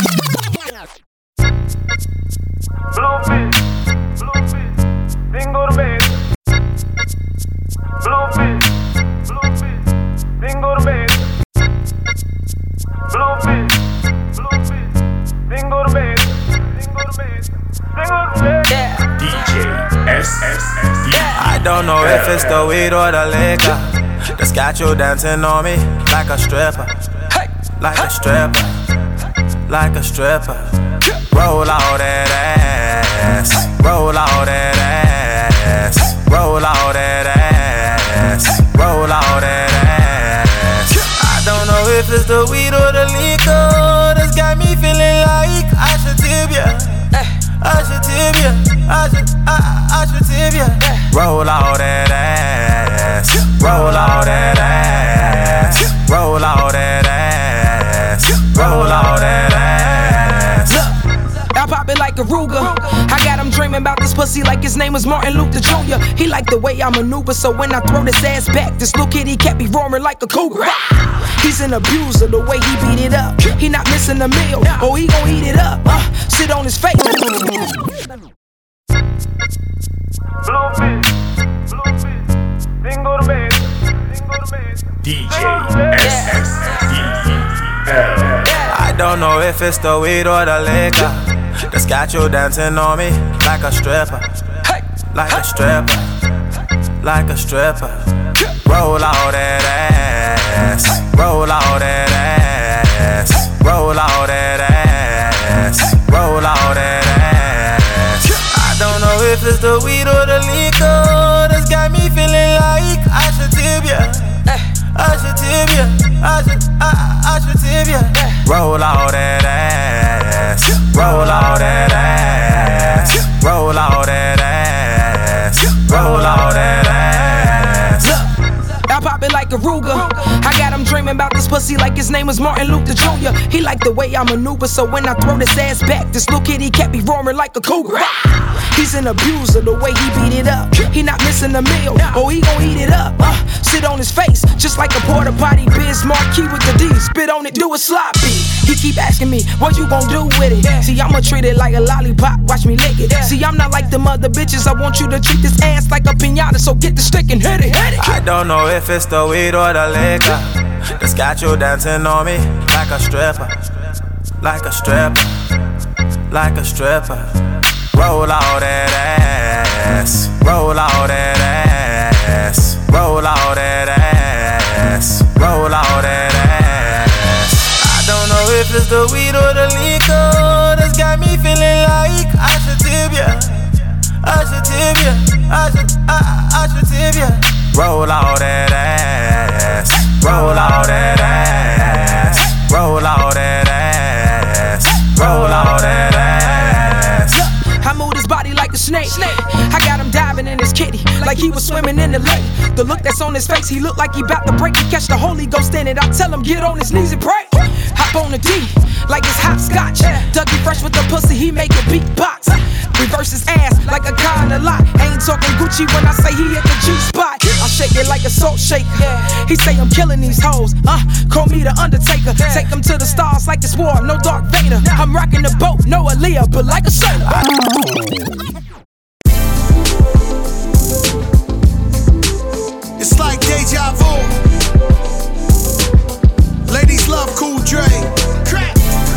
[SPEAKER 22] Bluefish, bluefish, dingo the bed. Bluefish, bluefish, dingo the bed. Bluefish, bluefish, dingo the bed. Dingo the bed, dingo the bed.
[SPEAKER 2] D J S S S D.
[SPEAKER 23] I don't know if it's the weed or the liquor that's got you dancing on me like a stripper, hey, like hey. a stripper, like a stripper. Roll out that ass, roll out that ass, roll out that ass, roll out that ass. I don't know if it's the weed or the liquor that's got me feeling like I should tip ya, I should tip ya, I should, I, I should tip ya. Roll out that ass, roll out that ass, roll out that ass, roll out that ass.
[SPEAKER 24] Look, I pop it like a Ruger. I got him dreaming about this pussy like his name was Martin Luther Junior He like the way I maneuver, so when I throw this ass back, this little kitty cat be roaring like a cougar. He's an abuser, the way he beat it up. He not missing a meal, oh he gon' eat it up. Uh, sit on his face.
[SPEAKER 22] Bluefish, bluefish, dingo the bed, dingo the bed.
[SPEAKER 2] D J S S D L.
[SPEAKER 23] I don't know if it's the weed or the liquor that's got you dancing on me like a stripper, hey, like hey. a stripper, like a stripper. Roll out that ass, roll out that ass, roll out that ass, roll out that ass. I don't know if it's the weed or the liquor that's got me feeling like I should tip ya, I should tip ya, I should, I, I should tip ya. Roll out that ass, roll out that ass, roll out that ass, roll out that ass.
[SPEAKER 24] Look, I pop it like a Ruger. I got him dreaming about this pussy like his name was Martin Luther Junior He like the way I maneuver, so when I throw this ass back, this little kitty cat be roaring like a cougar. He's an abuser, the way he beat it up. He not missing a meal, oh he gon' eat it up. Uh, sit on his face, just like a porta potty. Biz Marquee with the D, spit on it, do it sloppy. He keep asking me, what you gon' do with it? See, I'ma treat it like a lollipop, watch me lick it. See, I'm not like them other bitches, I want you to treat this ass like a piñata, so get the stick and hit it, hit it.
[SPEAKER 23] I don't know if it's the weed or the liquor that's got you dancing on me like a stripper, like a stripper, like a stripper. Roll out that ass, roll out that ass, roll out that ass, roll out that ass. I don't know if it's the weed or the liquor that's got me feeling like I should tip ya, I should tip ya, I should, I, I should tip ya. Roll all that ass, roll all that ass, roll all that ass, roll all that ass.
[SPEAKER 24] I move his body like a snake. I got him diving in his kitty like he was swimming in the lake. The look that's on his face, he look like he bout to break. He catch the Holy Ghost in it. I tell him get on his knees and pray. Hop on the D like it's hopscotch. Dougie fresh with the pussy, he make a beatbox. Reverse his ass like a kinda lot. Ain't talking Gucci when I say he at the G spot. I shake it like a salt shaker. He say I'm killing these hoes. Uh, call me the Undertaker. Take them to the stars like this war, no Darth Vader. I'm rocking the boat, no Aaliyah, but like a sailor.
[SPEAKER 3] It's like deja vu. Ladies love Cool Dre. Crack.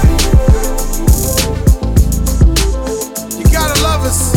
[SPEAKER 3] You gotta love us.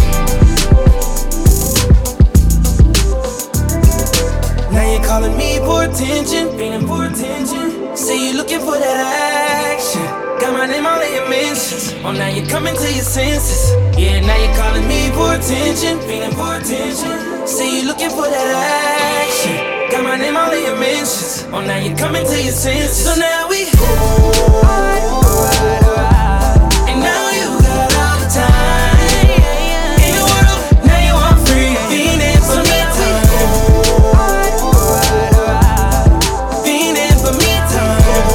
[SPEAKER 18] Now you're calling me for attention, feeling for attention. Say you're looking for that action. Got my name all in your mentions. Oh, now you're coming to your senses. Yeah, now you're calling me for attention, feeling for attention. Say you're looking for that action. Got my name all in your mentions. Oh, now you're coming to your senses. So now we alright, alright, alright. And now you got all the time in the world. Now you are free, feeling for me time. Alright, alright, alright. Feeling for me time.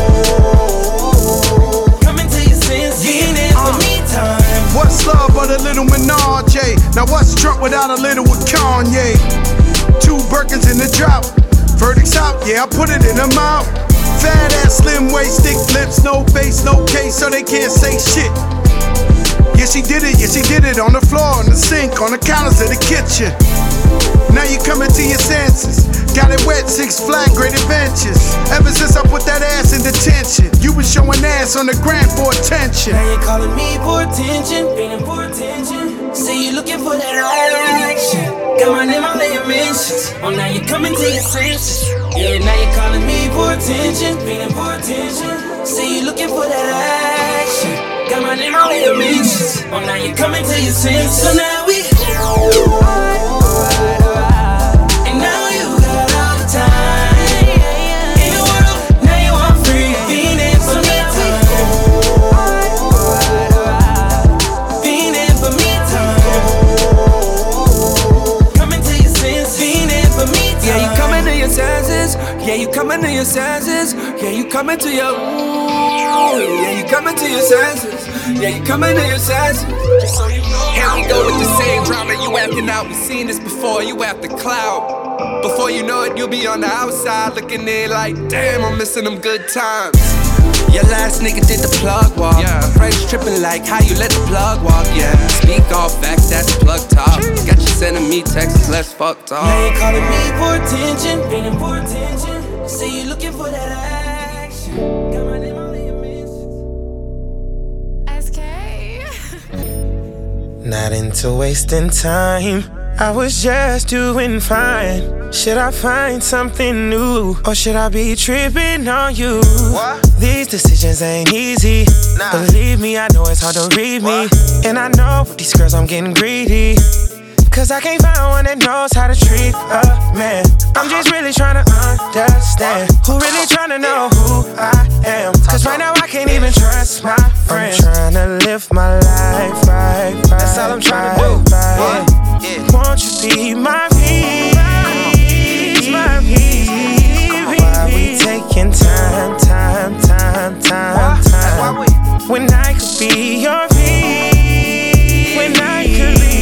[SPEAKER 18] Coming to your senses. Feeling for me time.
[SPEAKER 3] What's love but a little menage? Now what's drunk without a little with Kanye? Two Birkins in the drop. Verdict's out, yeah, I put it in her mouth. Fat ass, slim waist, thick lips, no face, no case, so they can't say shit. Yeah, she did it, yeah, she did it on the floor, on the sink, on the counters of the kitchen. Now you coming to your senses. Got it wet, six flat, great adventures. Ever since I put that ass in detention, you was showing ass on the gram for attention.
[SPEAKER 18] Now you're calling me for attention, feeling for attention. Say you're looking for that action. Got my name all in your mentions. Oh, now you're coming to your senses. Yeah, now you're calling me for attention, feeling for attention. Say you're looking for that action. Got my name all in your mentions. Oh, now you're coming to your senses. So now we alright, alright, alright. And now you got all the time in the world. Now you are free, feeling for me time. Alright, alright, alright. Feeling for me time. Coming to your senses. Feeling for me time.
[SPEAKER 24] Yeah, you coming to your senses. Yeah, you coming to your senses. Yeah, you coming to your. Yeah, you coming to your senses. Yeah, you coming to your senses.
[SPEAKER 4] Here we go with the same drama. You acting out. We seen this before. You at the cloud. Before you know it, you'll be on the outside looking in like, damn, I'm missing them good times.
[SPEAKER 6] Your last nigga did the plug walk. Yeah. Friends tripping like how you let the plug walk. Yeah. Speak all facts, that's plug talk. Got you sending me texts, let's fuck talk.
[SPEAKER 18] Now you calling me for attention, feeling for attention. Say you looking for that action. Got my name all in your mentions.
[SPEAKER 7] S K.
[SPEAKER 23] Not into wasting time. I was just doing fine. Should I find something new? Or should I be tripping on you? What? These decisions ain't easy. Nah. Believe me, I know it's hard to read me. What? And I know with these girls I'm getting greedy. Cause I can't find one that knows how to treat a man. I'm just really trying to understand who really trying to know who I am. Cause right now I can't even trust my friends. I'm trying to live my life right, right. That's all I'm trying right, to do right. Yeah. Won't you be my peace, my peace? Why we taking time, time, time, time, time? When I could be your peace, when I could be.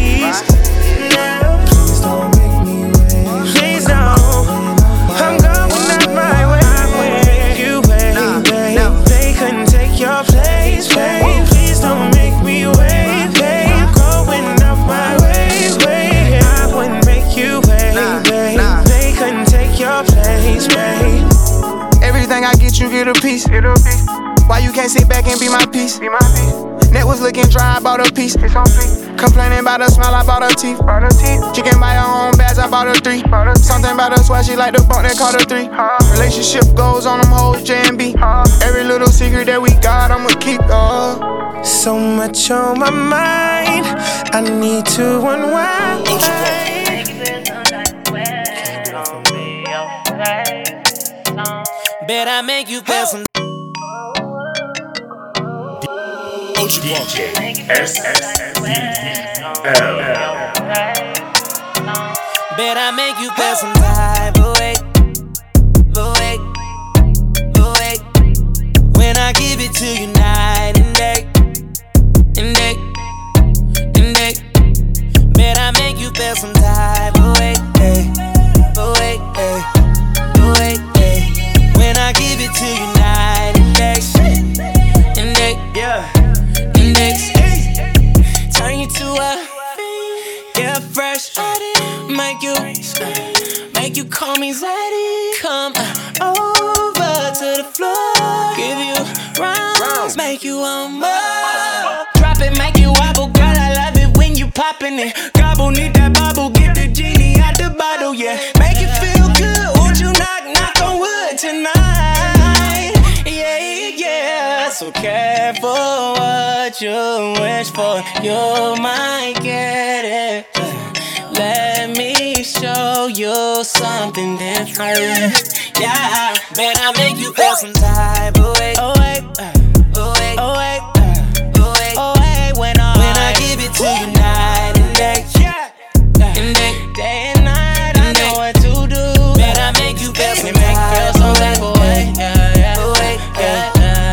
[SPEAKER 23] Now, please don't make me wait. Please don't. I'm going out my way. I make you wait, babe. They couldn't take your place, babe. Please don't make me wait, babe. Going out my way, wait. I wouldn't make you wait, babe. They couldn't take your place, babe.
[SPEAKER 8] Everything I get, you get a piece. Why you can't sit back and be my piece? Net was looking dry, I bought a piece. Complaining about the smell, I bought her teeth. She can buy her own bags, I bought her three. Something about her swag, she like the funk, they call her three. Relationship goes on them hoes, J and B. Every little secret that we got, I'ma keep. Uh.
[SPEAKER 18] So much on my mind, I need to unwind. Bet I make you feel some.
[SPEAKER 2] D J S S D L.
[SPEAKER 18] Bet I make you feel some type of way, away, away. When I give it to you night and day, and day, and day. Bet I make you feel some type of way, hey, away, hey, away, hey. When I give it to you night and day, and day, yeah. Turn you to a yeah fresh, make you make you call me Zaddy. Come over to the floor, give you rounds, make you want more. Drop it, make you wobble, girl. I love it when you poppin' it. Gobble, need that bubble, get the genie out the bottle, yeah. Make it feel good. Won't you knock knock on wood tonight? Yeah, yeah. So careful what you wish for, you might get it. Let me show you something different. Yeah, bet I make you feel some type of way. Oh wait, oh wait, oh wait, oh wait, oh wait. When I when I give it to you night and day, and day, day and night, I know what to do. Bet I make you feel some type of way. Yeah, yeah, oh wait, yeah.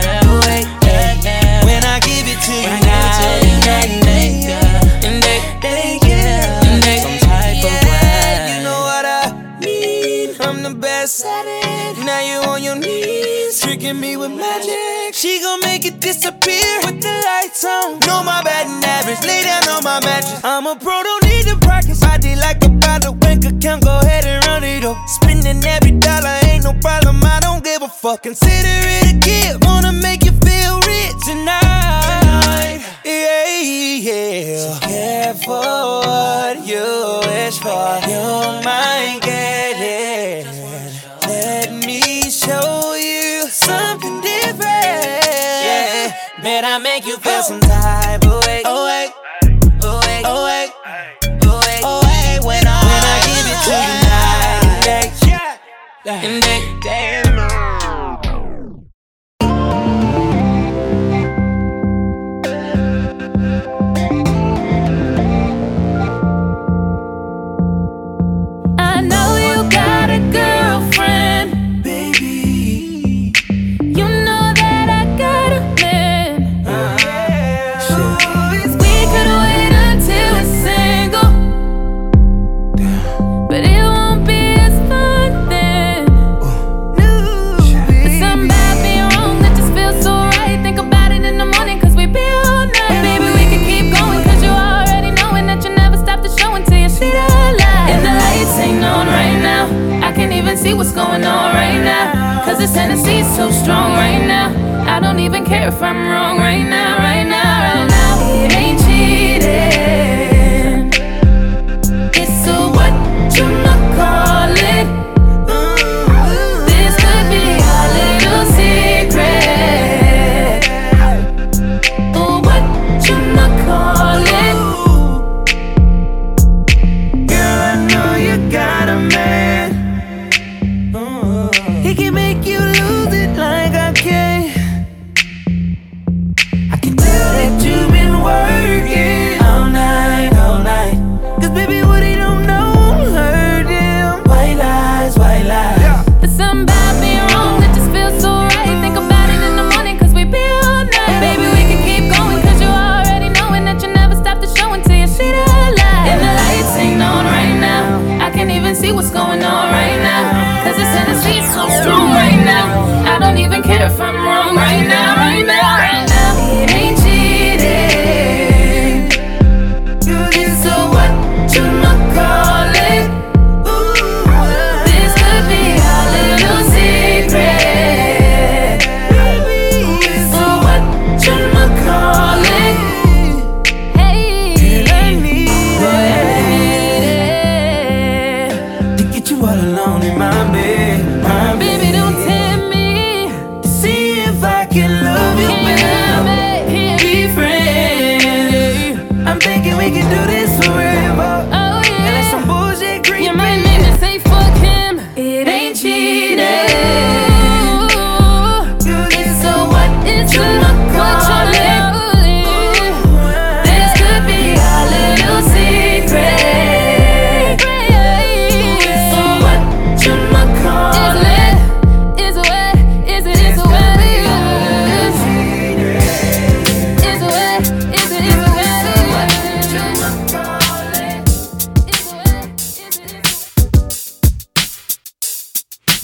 [SPEAKER 18] Now you on your knees, tricking me with magic. She gon' make it disappear with the lights on. Know my batting average, lay down on my mattress. I'm a pro, don't need to practice. Body like a bottle, bank account, go ahead and run it up. Spending every dollar, ain't no problem, I don't give a fuck. Consider it a gift, wanna make you feel rich tonight. Yeah, yeah. So careful what you wish for, you might get it. Let me show you something different. Yeah, bet I make you feel some type of way. Oh wait, oh wait, oh wait, oh wait, oh wait. When I when I give it to you night and day, and day, day and night.
[SPEAKER 9] I know you got a girlfriend, baby. You know that I got a man. Uh, we could wait until we're single, but it won't be as fun then. There's something about being wrong that just feels so right. Think about it in the morning, cause we be all night. Baby, we can keep going, cause you already knowing that you never stop the show until you see the light. And the lights ain't on right now, I can't even see what's going on right now, cause this Tennessee's so strong right now. I don't even care if I'm wrong right now, right now, right now. It ain't cheating, it's a what you call it. This could be our little secret. Oh, what you call it?
[SPEAKER 18] Girl, I know you got a man. He can make you lose it like I can.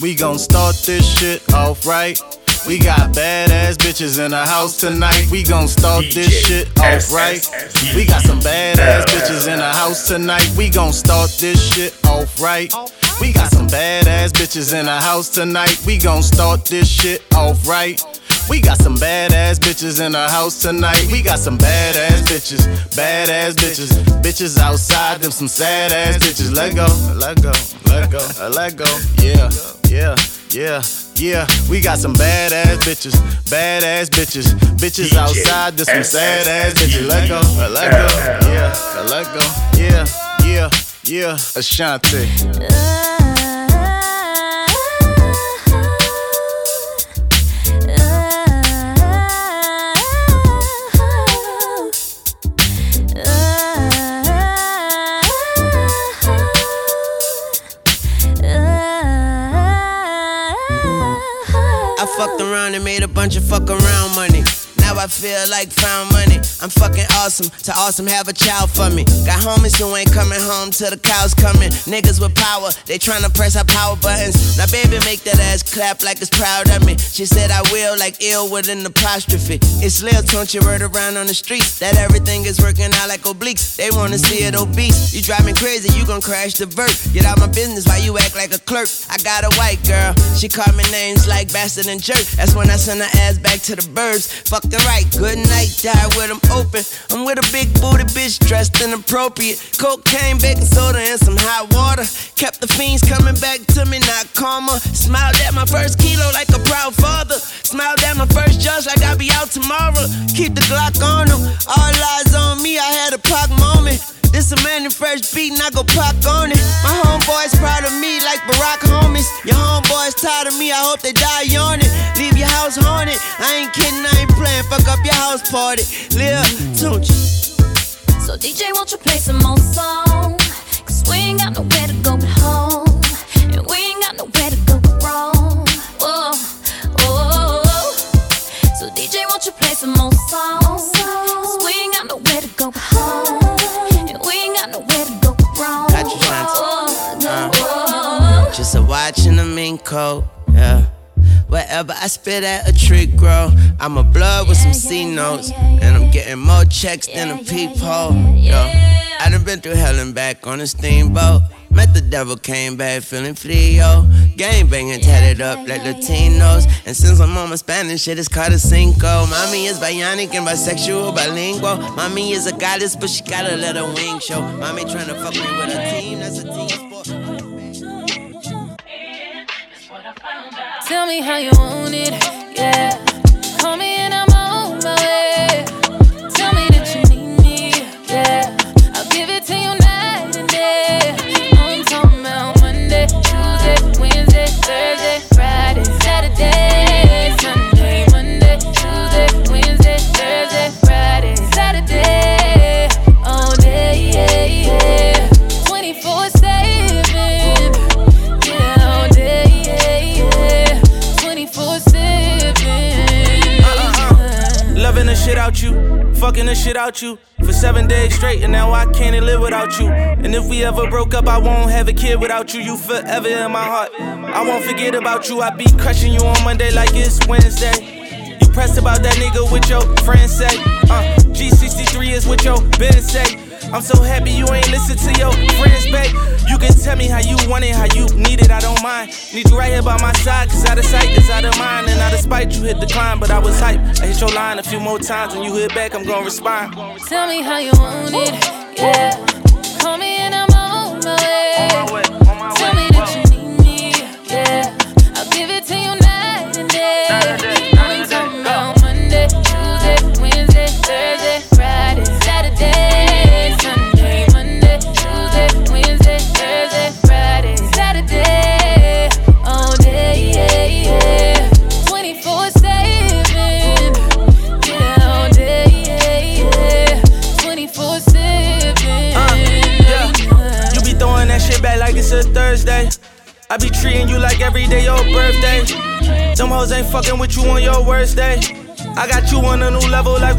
[SPEAKER 23] We gon' start this shit off right. We got badass bitches in the house tonight. We gon' start this shit off right. We got some badass bitches in the house tonight. We gon' start this shit off right. We got some badass bitches in the house tonight. We gon' start this shit off right. We got some badass bitches in the house tonight. We got some badass bitches, badass bitches, bitches outside, them some sad ass bitches. Let go, let go, let go, let go. Yeah, yeah, yeah, yeah. We got some badass bitches, badass bitches, bitches outside, them some sad ass bitches. Let go, let go, yeah, let go, yeah, yeah, yeah. Ashanti.
[SPEAKER 10] I fucked around and made a bunch of fuck around money. Now I feel like found money. I'm fucking awesome, to awesome have a child for me. Got homies who ain't coming home till the cows coming. Niggas with power, they tryna press our power buttons. Now baby make that ass clap like it's proud of me. She said I will like ill with an apostrophe. It's Lil Tunchi word around on the streets that everything is working out like obliques. They wanna see it obese. You drive me crazy, you gon' crash the vert. Get out my business while you act like a clerk. I got a white girl, she called me names like bastard and jerk. That's when I send her ass back to the birds. Fuck the right, good night, die with them open. I'm with a big booty bitch dressed inappropriate. Cocaine, baking soda, and some hot water. Kept the fiends coming back to me, not karma. Smiled at my first kilo like a proud father. Smiled at my first judge like I'll be out tomorrow. Keep the Glock on them, all eyes on me, I had a Pac moment. This a man in fresh beat and I go Pac on it. My homeboys proud of me like Barack homies. Your homeboys tired of me, I hope they die on it. Leave your house haunted, I ain't kidding, I ain't playing. Fuck up your house party, Lil Tunchi.
[SPEAKER 9] So D J, won't you play some more songs? Cause we ain't got nowhere to go but home. And we ain't got nowhere to go but wrong. Oh, oh, oh. So D J, won't you play some more songs? Cause we ain't got nowhere to go but home.
[SPEAKER 10] Got you, Shanti. Uh, just a watch and a mink coat, yeah. Wherever I spit at a trick grow, I'm a blood with some C notes, and I'm getting more checks than a peephole. Yo, I done been through hell and back on a steamboat. Met the devil, came back feeling frio. Gang banging, tatted up like Latinos. And since I'm on my Spanish shit, it's called a cinco. Mommy is bionic and bisexual, bilingual. Mommy is a goddess, but she got a little wing show. Mommy tryna fuck me with a team, that's a team sport.
[SPEAKER 9] Tell me how you want it, yeah. Call me and I'm on my way. Tell me that you need me, yeah. I'll give it to you night and day. I'm talking about Monday, Tuesday, Wednesday, Thursday, Friday, Saturday, Sunday, Monday, Tuesday, Wednesday, Thursday, Friday, Saturday, all day, yeah, yeah. twenty-four seven, yeah, all day, yeah, yeah. twenty-four seven.
[SPEAKER 23] Loving the shit out you, fucking the shit out you for seven days straight, and now I can't live without you. And if we ever broke up, I won't have a kid without you. You forever in my heart, I won't forget about you. I be crushing you on Monday like it's Wednesday. You pressed about that nigga with your friends say. uh, G sixty-three is what your Ben say. I'm so happy you ain't listen to your friends, babe. You can tell me how you want it, how you need it, I don't mind. Need you right here by my side, cause out of sight is out of mind. And out of spite, you hit the climb, but I was hype. I hit your line a few more times, when you hit back, I'm gonna respond.
[SPEAKER 9] Tell me how you want it, yeah. Call me and I'm on my way. Tell me that you need me, yeah. I'll give it to you night and day. I'm talking about Monday, Tuesday, Wednesday, Thursday, Friday, Saturday, Sunday, Monday, Tuesday, Wednesday, Thursday, Friday, Saturday, all day, yeah, yeah. twenty-four seven, yeah, all day, yeah, yeah. twenty-four seven.
[SPEAKER 23] Uh, yeah. You be throwing that shit back like it's a Thursday. I be treating you like every day your birthday. Them hoes ain't fucking with you on your worst day. I got you on a new level like with first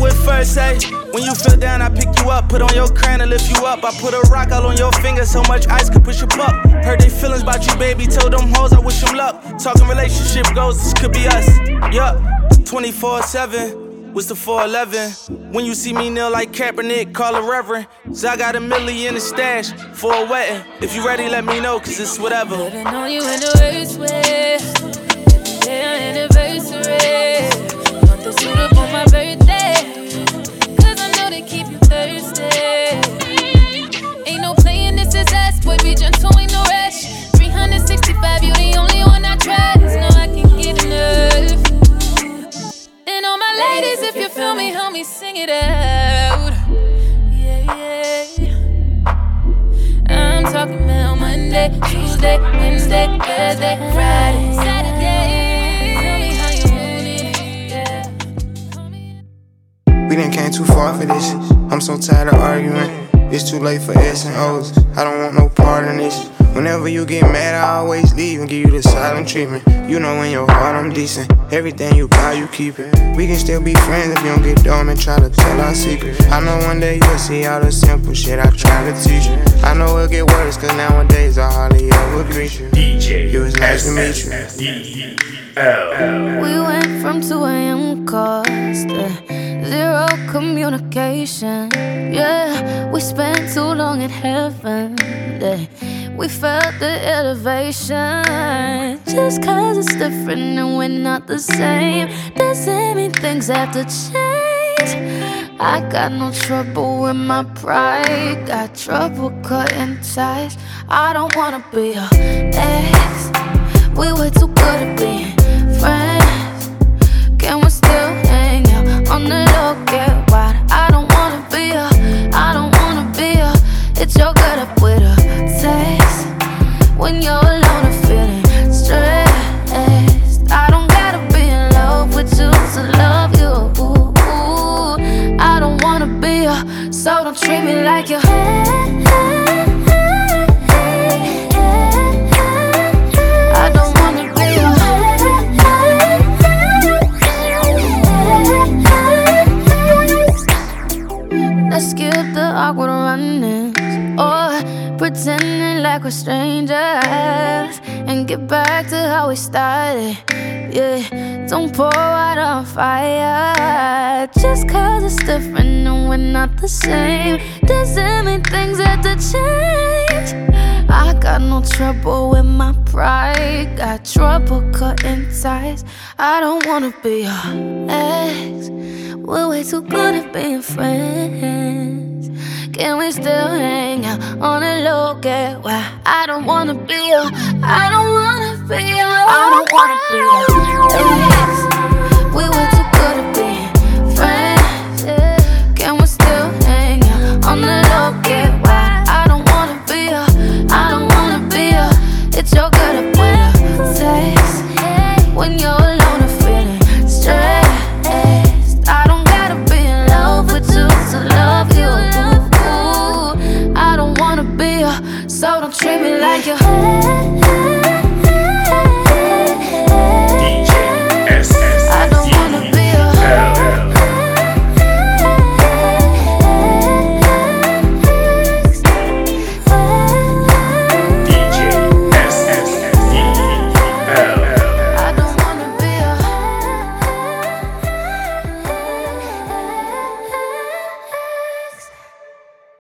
[SPEAKER 23] boys say, when you feel down, I pick you up. Put on your crown and lift you up. I put a rock all on your finger, so much ice could push you up. Heard they feelings about you, baby. Told them hoes I wish them luck. Talking relationship goals, this could be us. Yup, twenty-four seven. What's the four eleven? When you see me kneel like Kaepernick, call a reverend. So I got a million in the stash for a wedding. If you ready, let me know, cause it's whatever.
[SPEAKER 9] Living on you in the worst way. Yeah, anniversary. Want the suit up on my birthday. Cause I know they keep you thirsty. Ain't no playing, this is us. Boy, be gentle, ain't no rush. three sixty-five, you the only one I trust. No, I can't get enough. And all my ladies, if you feel me, help me sing it out. Yeah, yeah. I'm talking about Monday, Tuesday, Wednesday, Thursday, Friday, Saturday. Tell me how you want it. Yeah.
[SPEAKER 8] We done came too far for this. I'm so tired of arguing. It's too late for S and O's. I don't want no part in this. Whenever you get mad, I always leave and give you the silent treatment. You know in your heart I'm decent. Everything you got, you keep it. We can still be friends if you don't get dumb and try to tell our secret. I know one day you'll see all the simple shit I try to teach you. I know it'll get worse, cause nowadays I hardly ever greet you.
[SPEAKER 2] D J
[SPEAKER 8] It was nice to meet you.
[SPEAKER 2] D L.
[SPEAKER 5] We went from two a.m. calls to zero communication. Yeah, we spent too long in heaven. Yeah. We felt the elevation. Just cause it's different and we're not the same doesn't mean things have to change. I got no trouble with my pride. Got trouble cutting ties. I don't wanna be your ex. We were too good at being friends. Can we still hang out on the low, get wide? I don't wanna be a, I don't wanna be a. It's your gut up with a text. When you're alone and feeling stressed, I don't gotta be in love with you to love you. I don't wanna be a, so don't treat me like you're. I don't wanna be a. Let's skip the awkward running or pretending like we're strangers and get back to how we started. Yeah, don't pour out on fire. Just cause it's different and we're not the same doesn't mean things have to change. I got no trouble with my pride. Got trouble cutting ties. I don't wanna be your ex. We're way too good at being friends. Can we still hang out on the low, get why? I don't wanna be your, I don't wanna be your, I don't wanna be your ex. We were too good at being friends. Can we still hang out on the low, get why? I don't wanna be your, I don't wanna be your. It's your good up with a text. When you're alone and feeling stressed, I don't gotta be in love with you to love you. I don't wanna be a, so don't treat me like you're.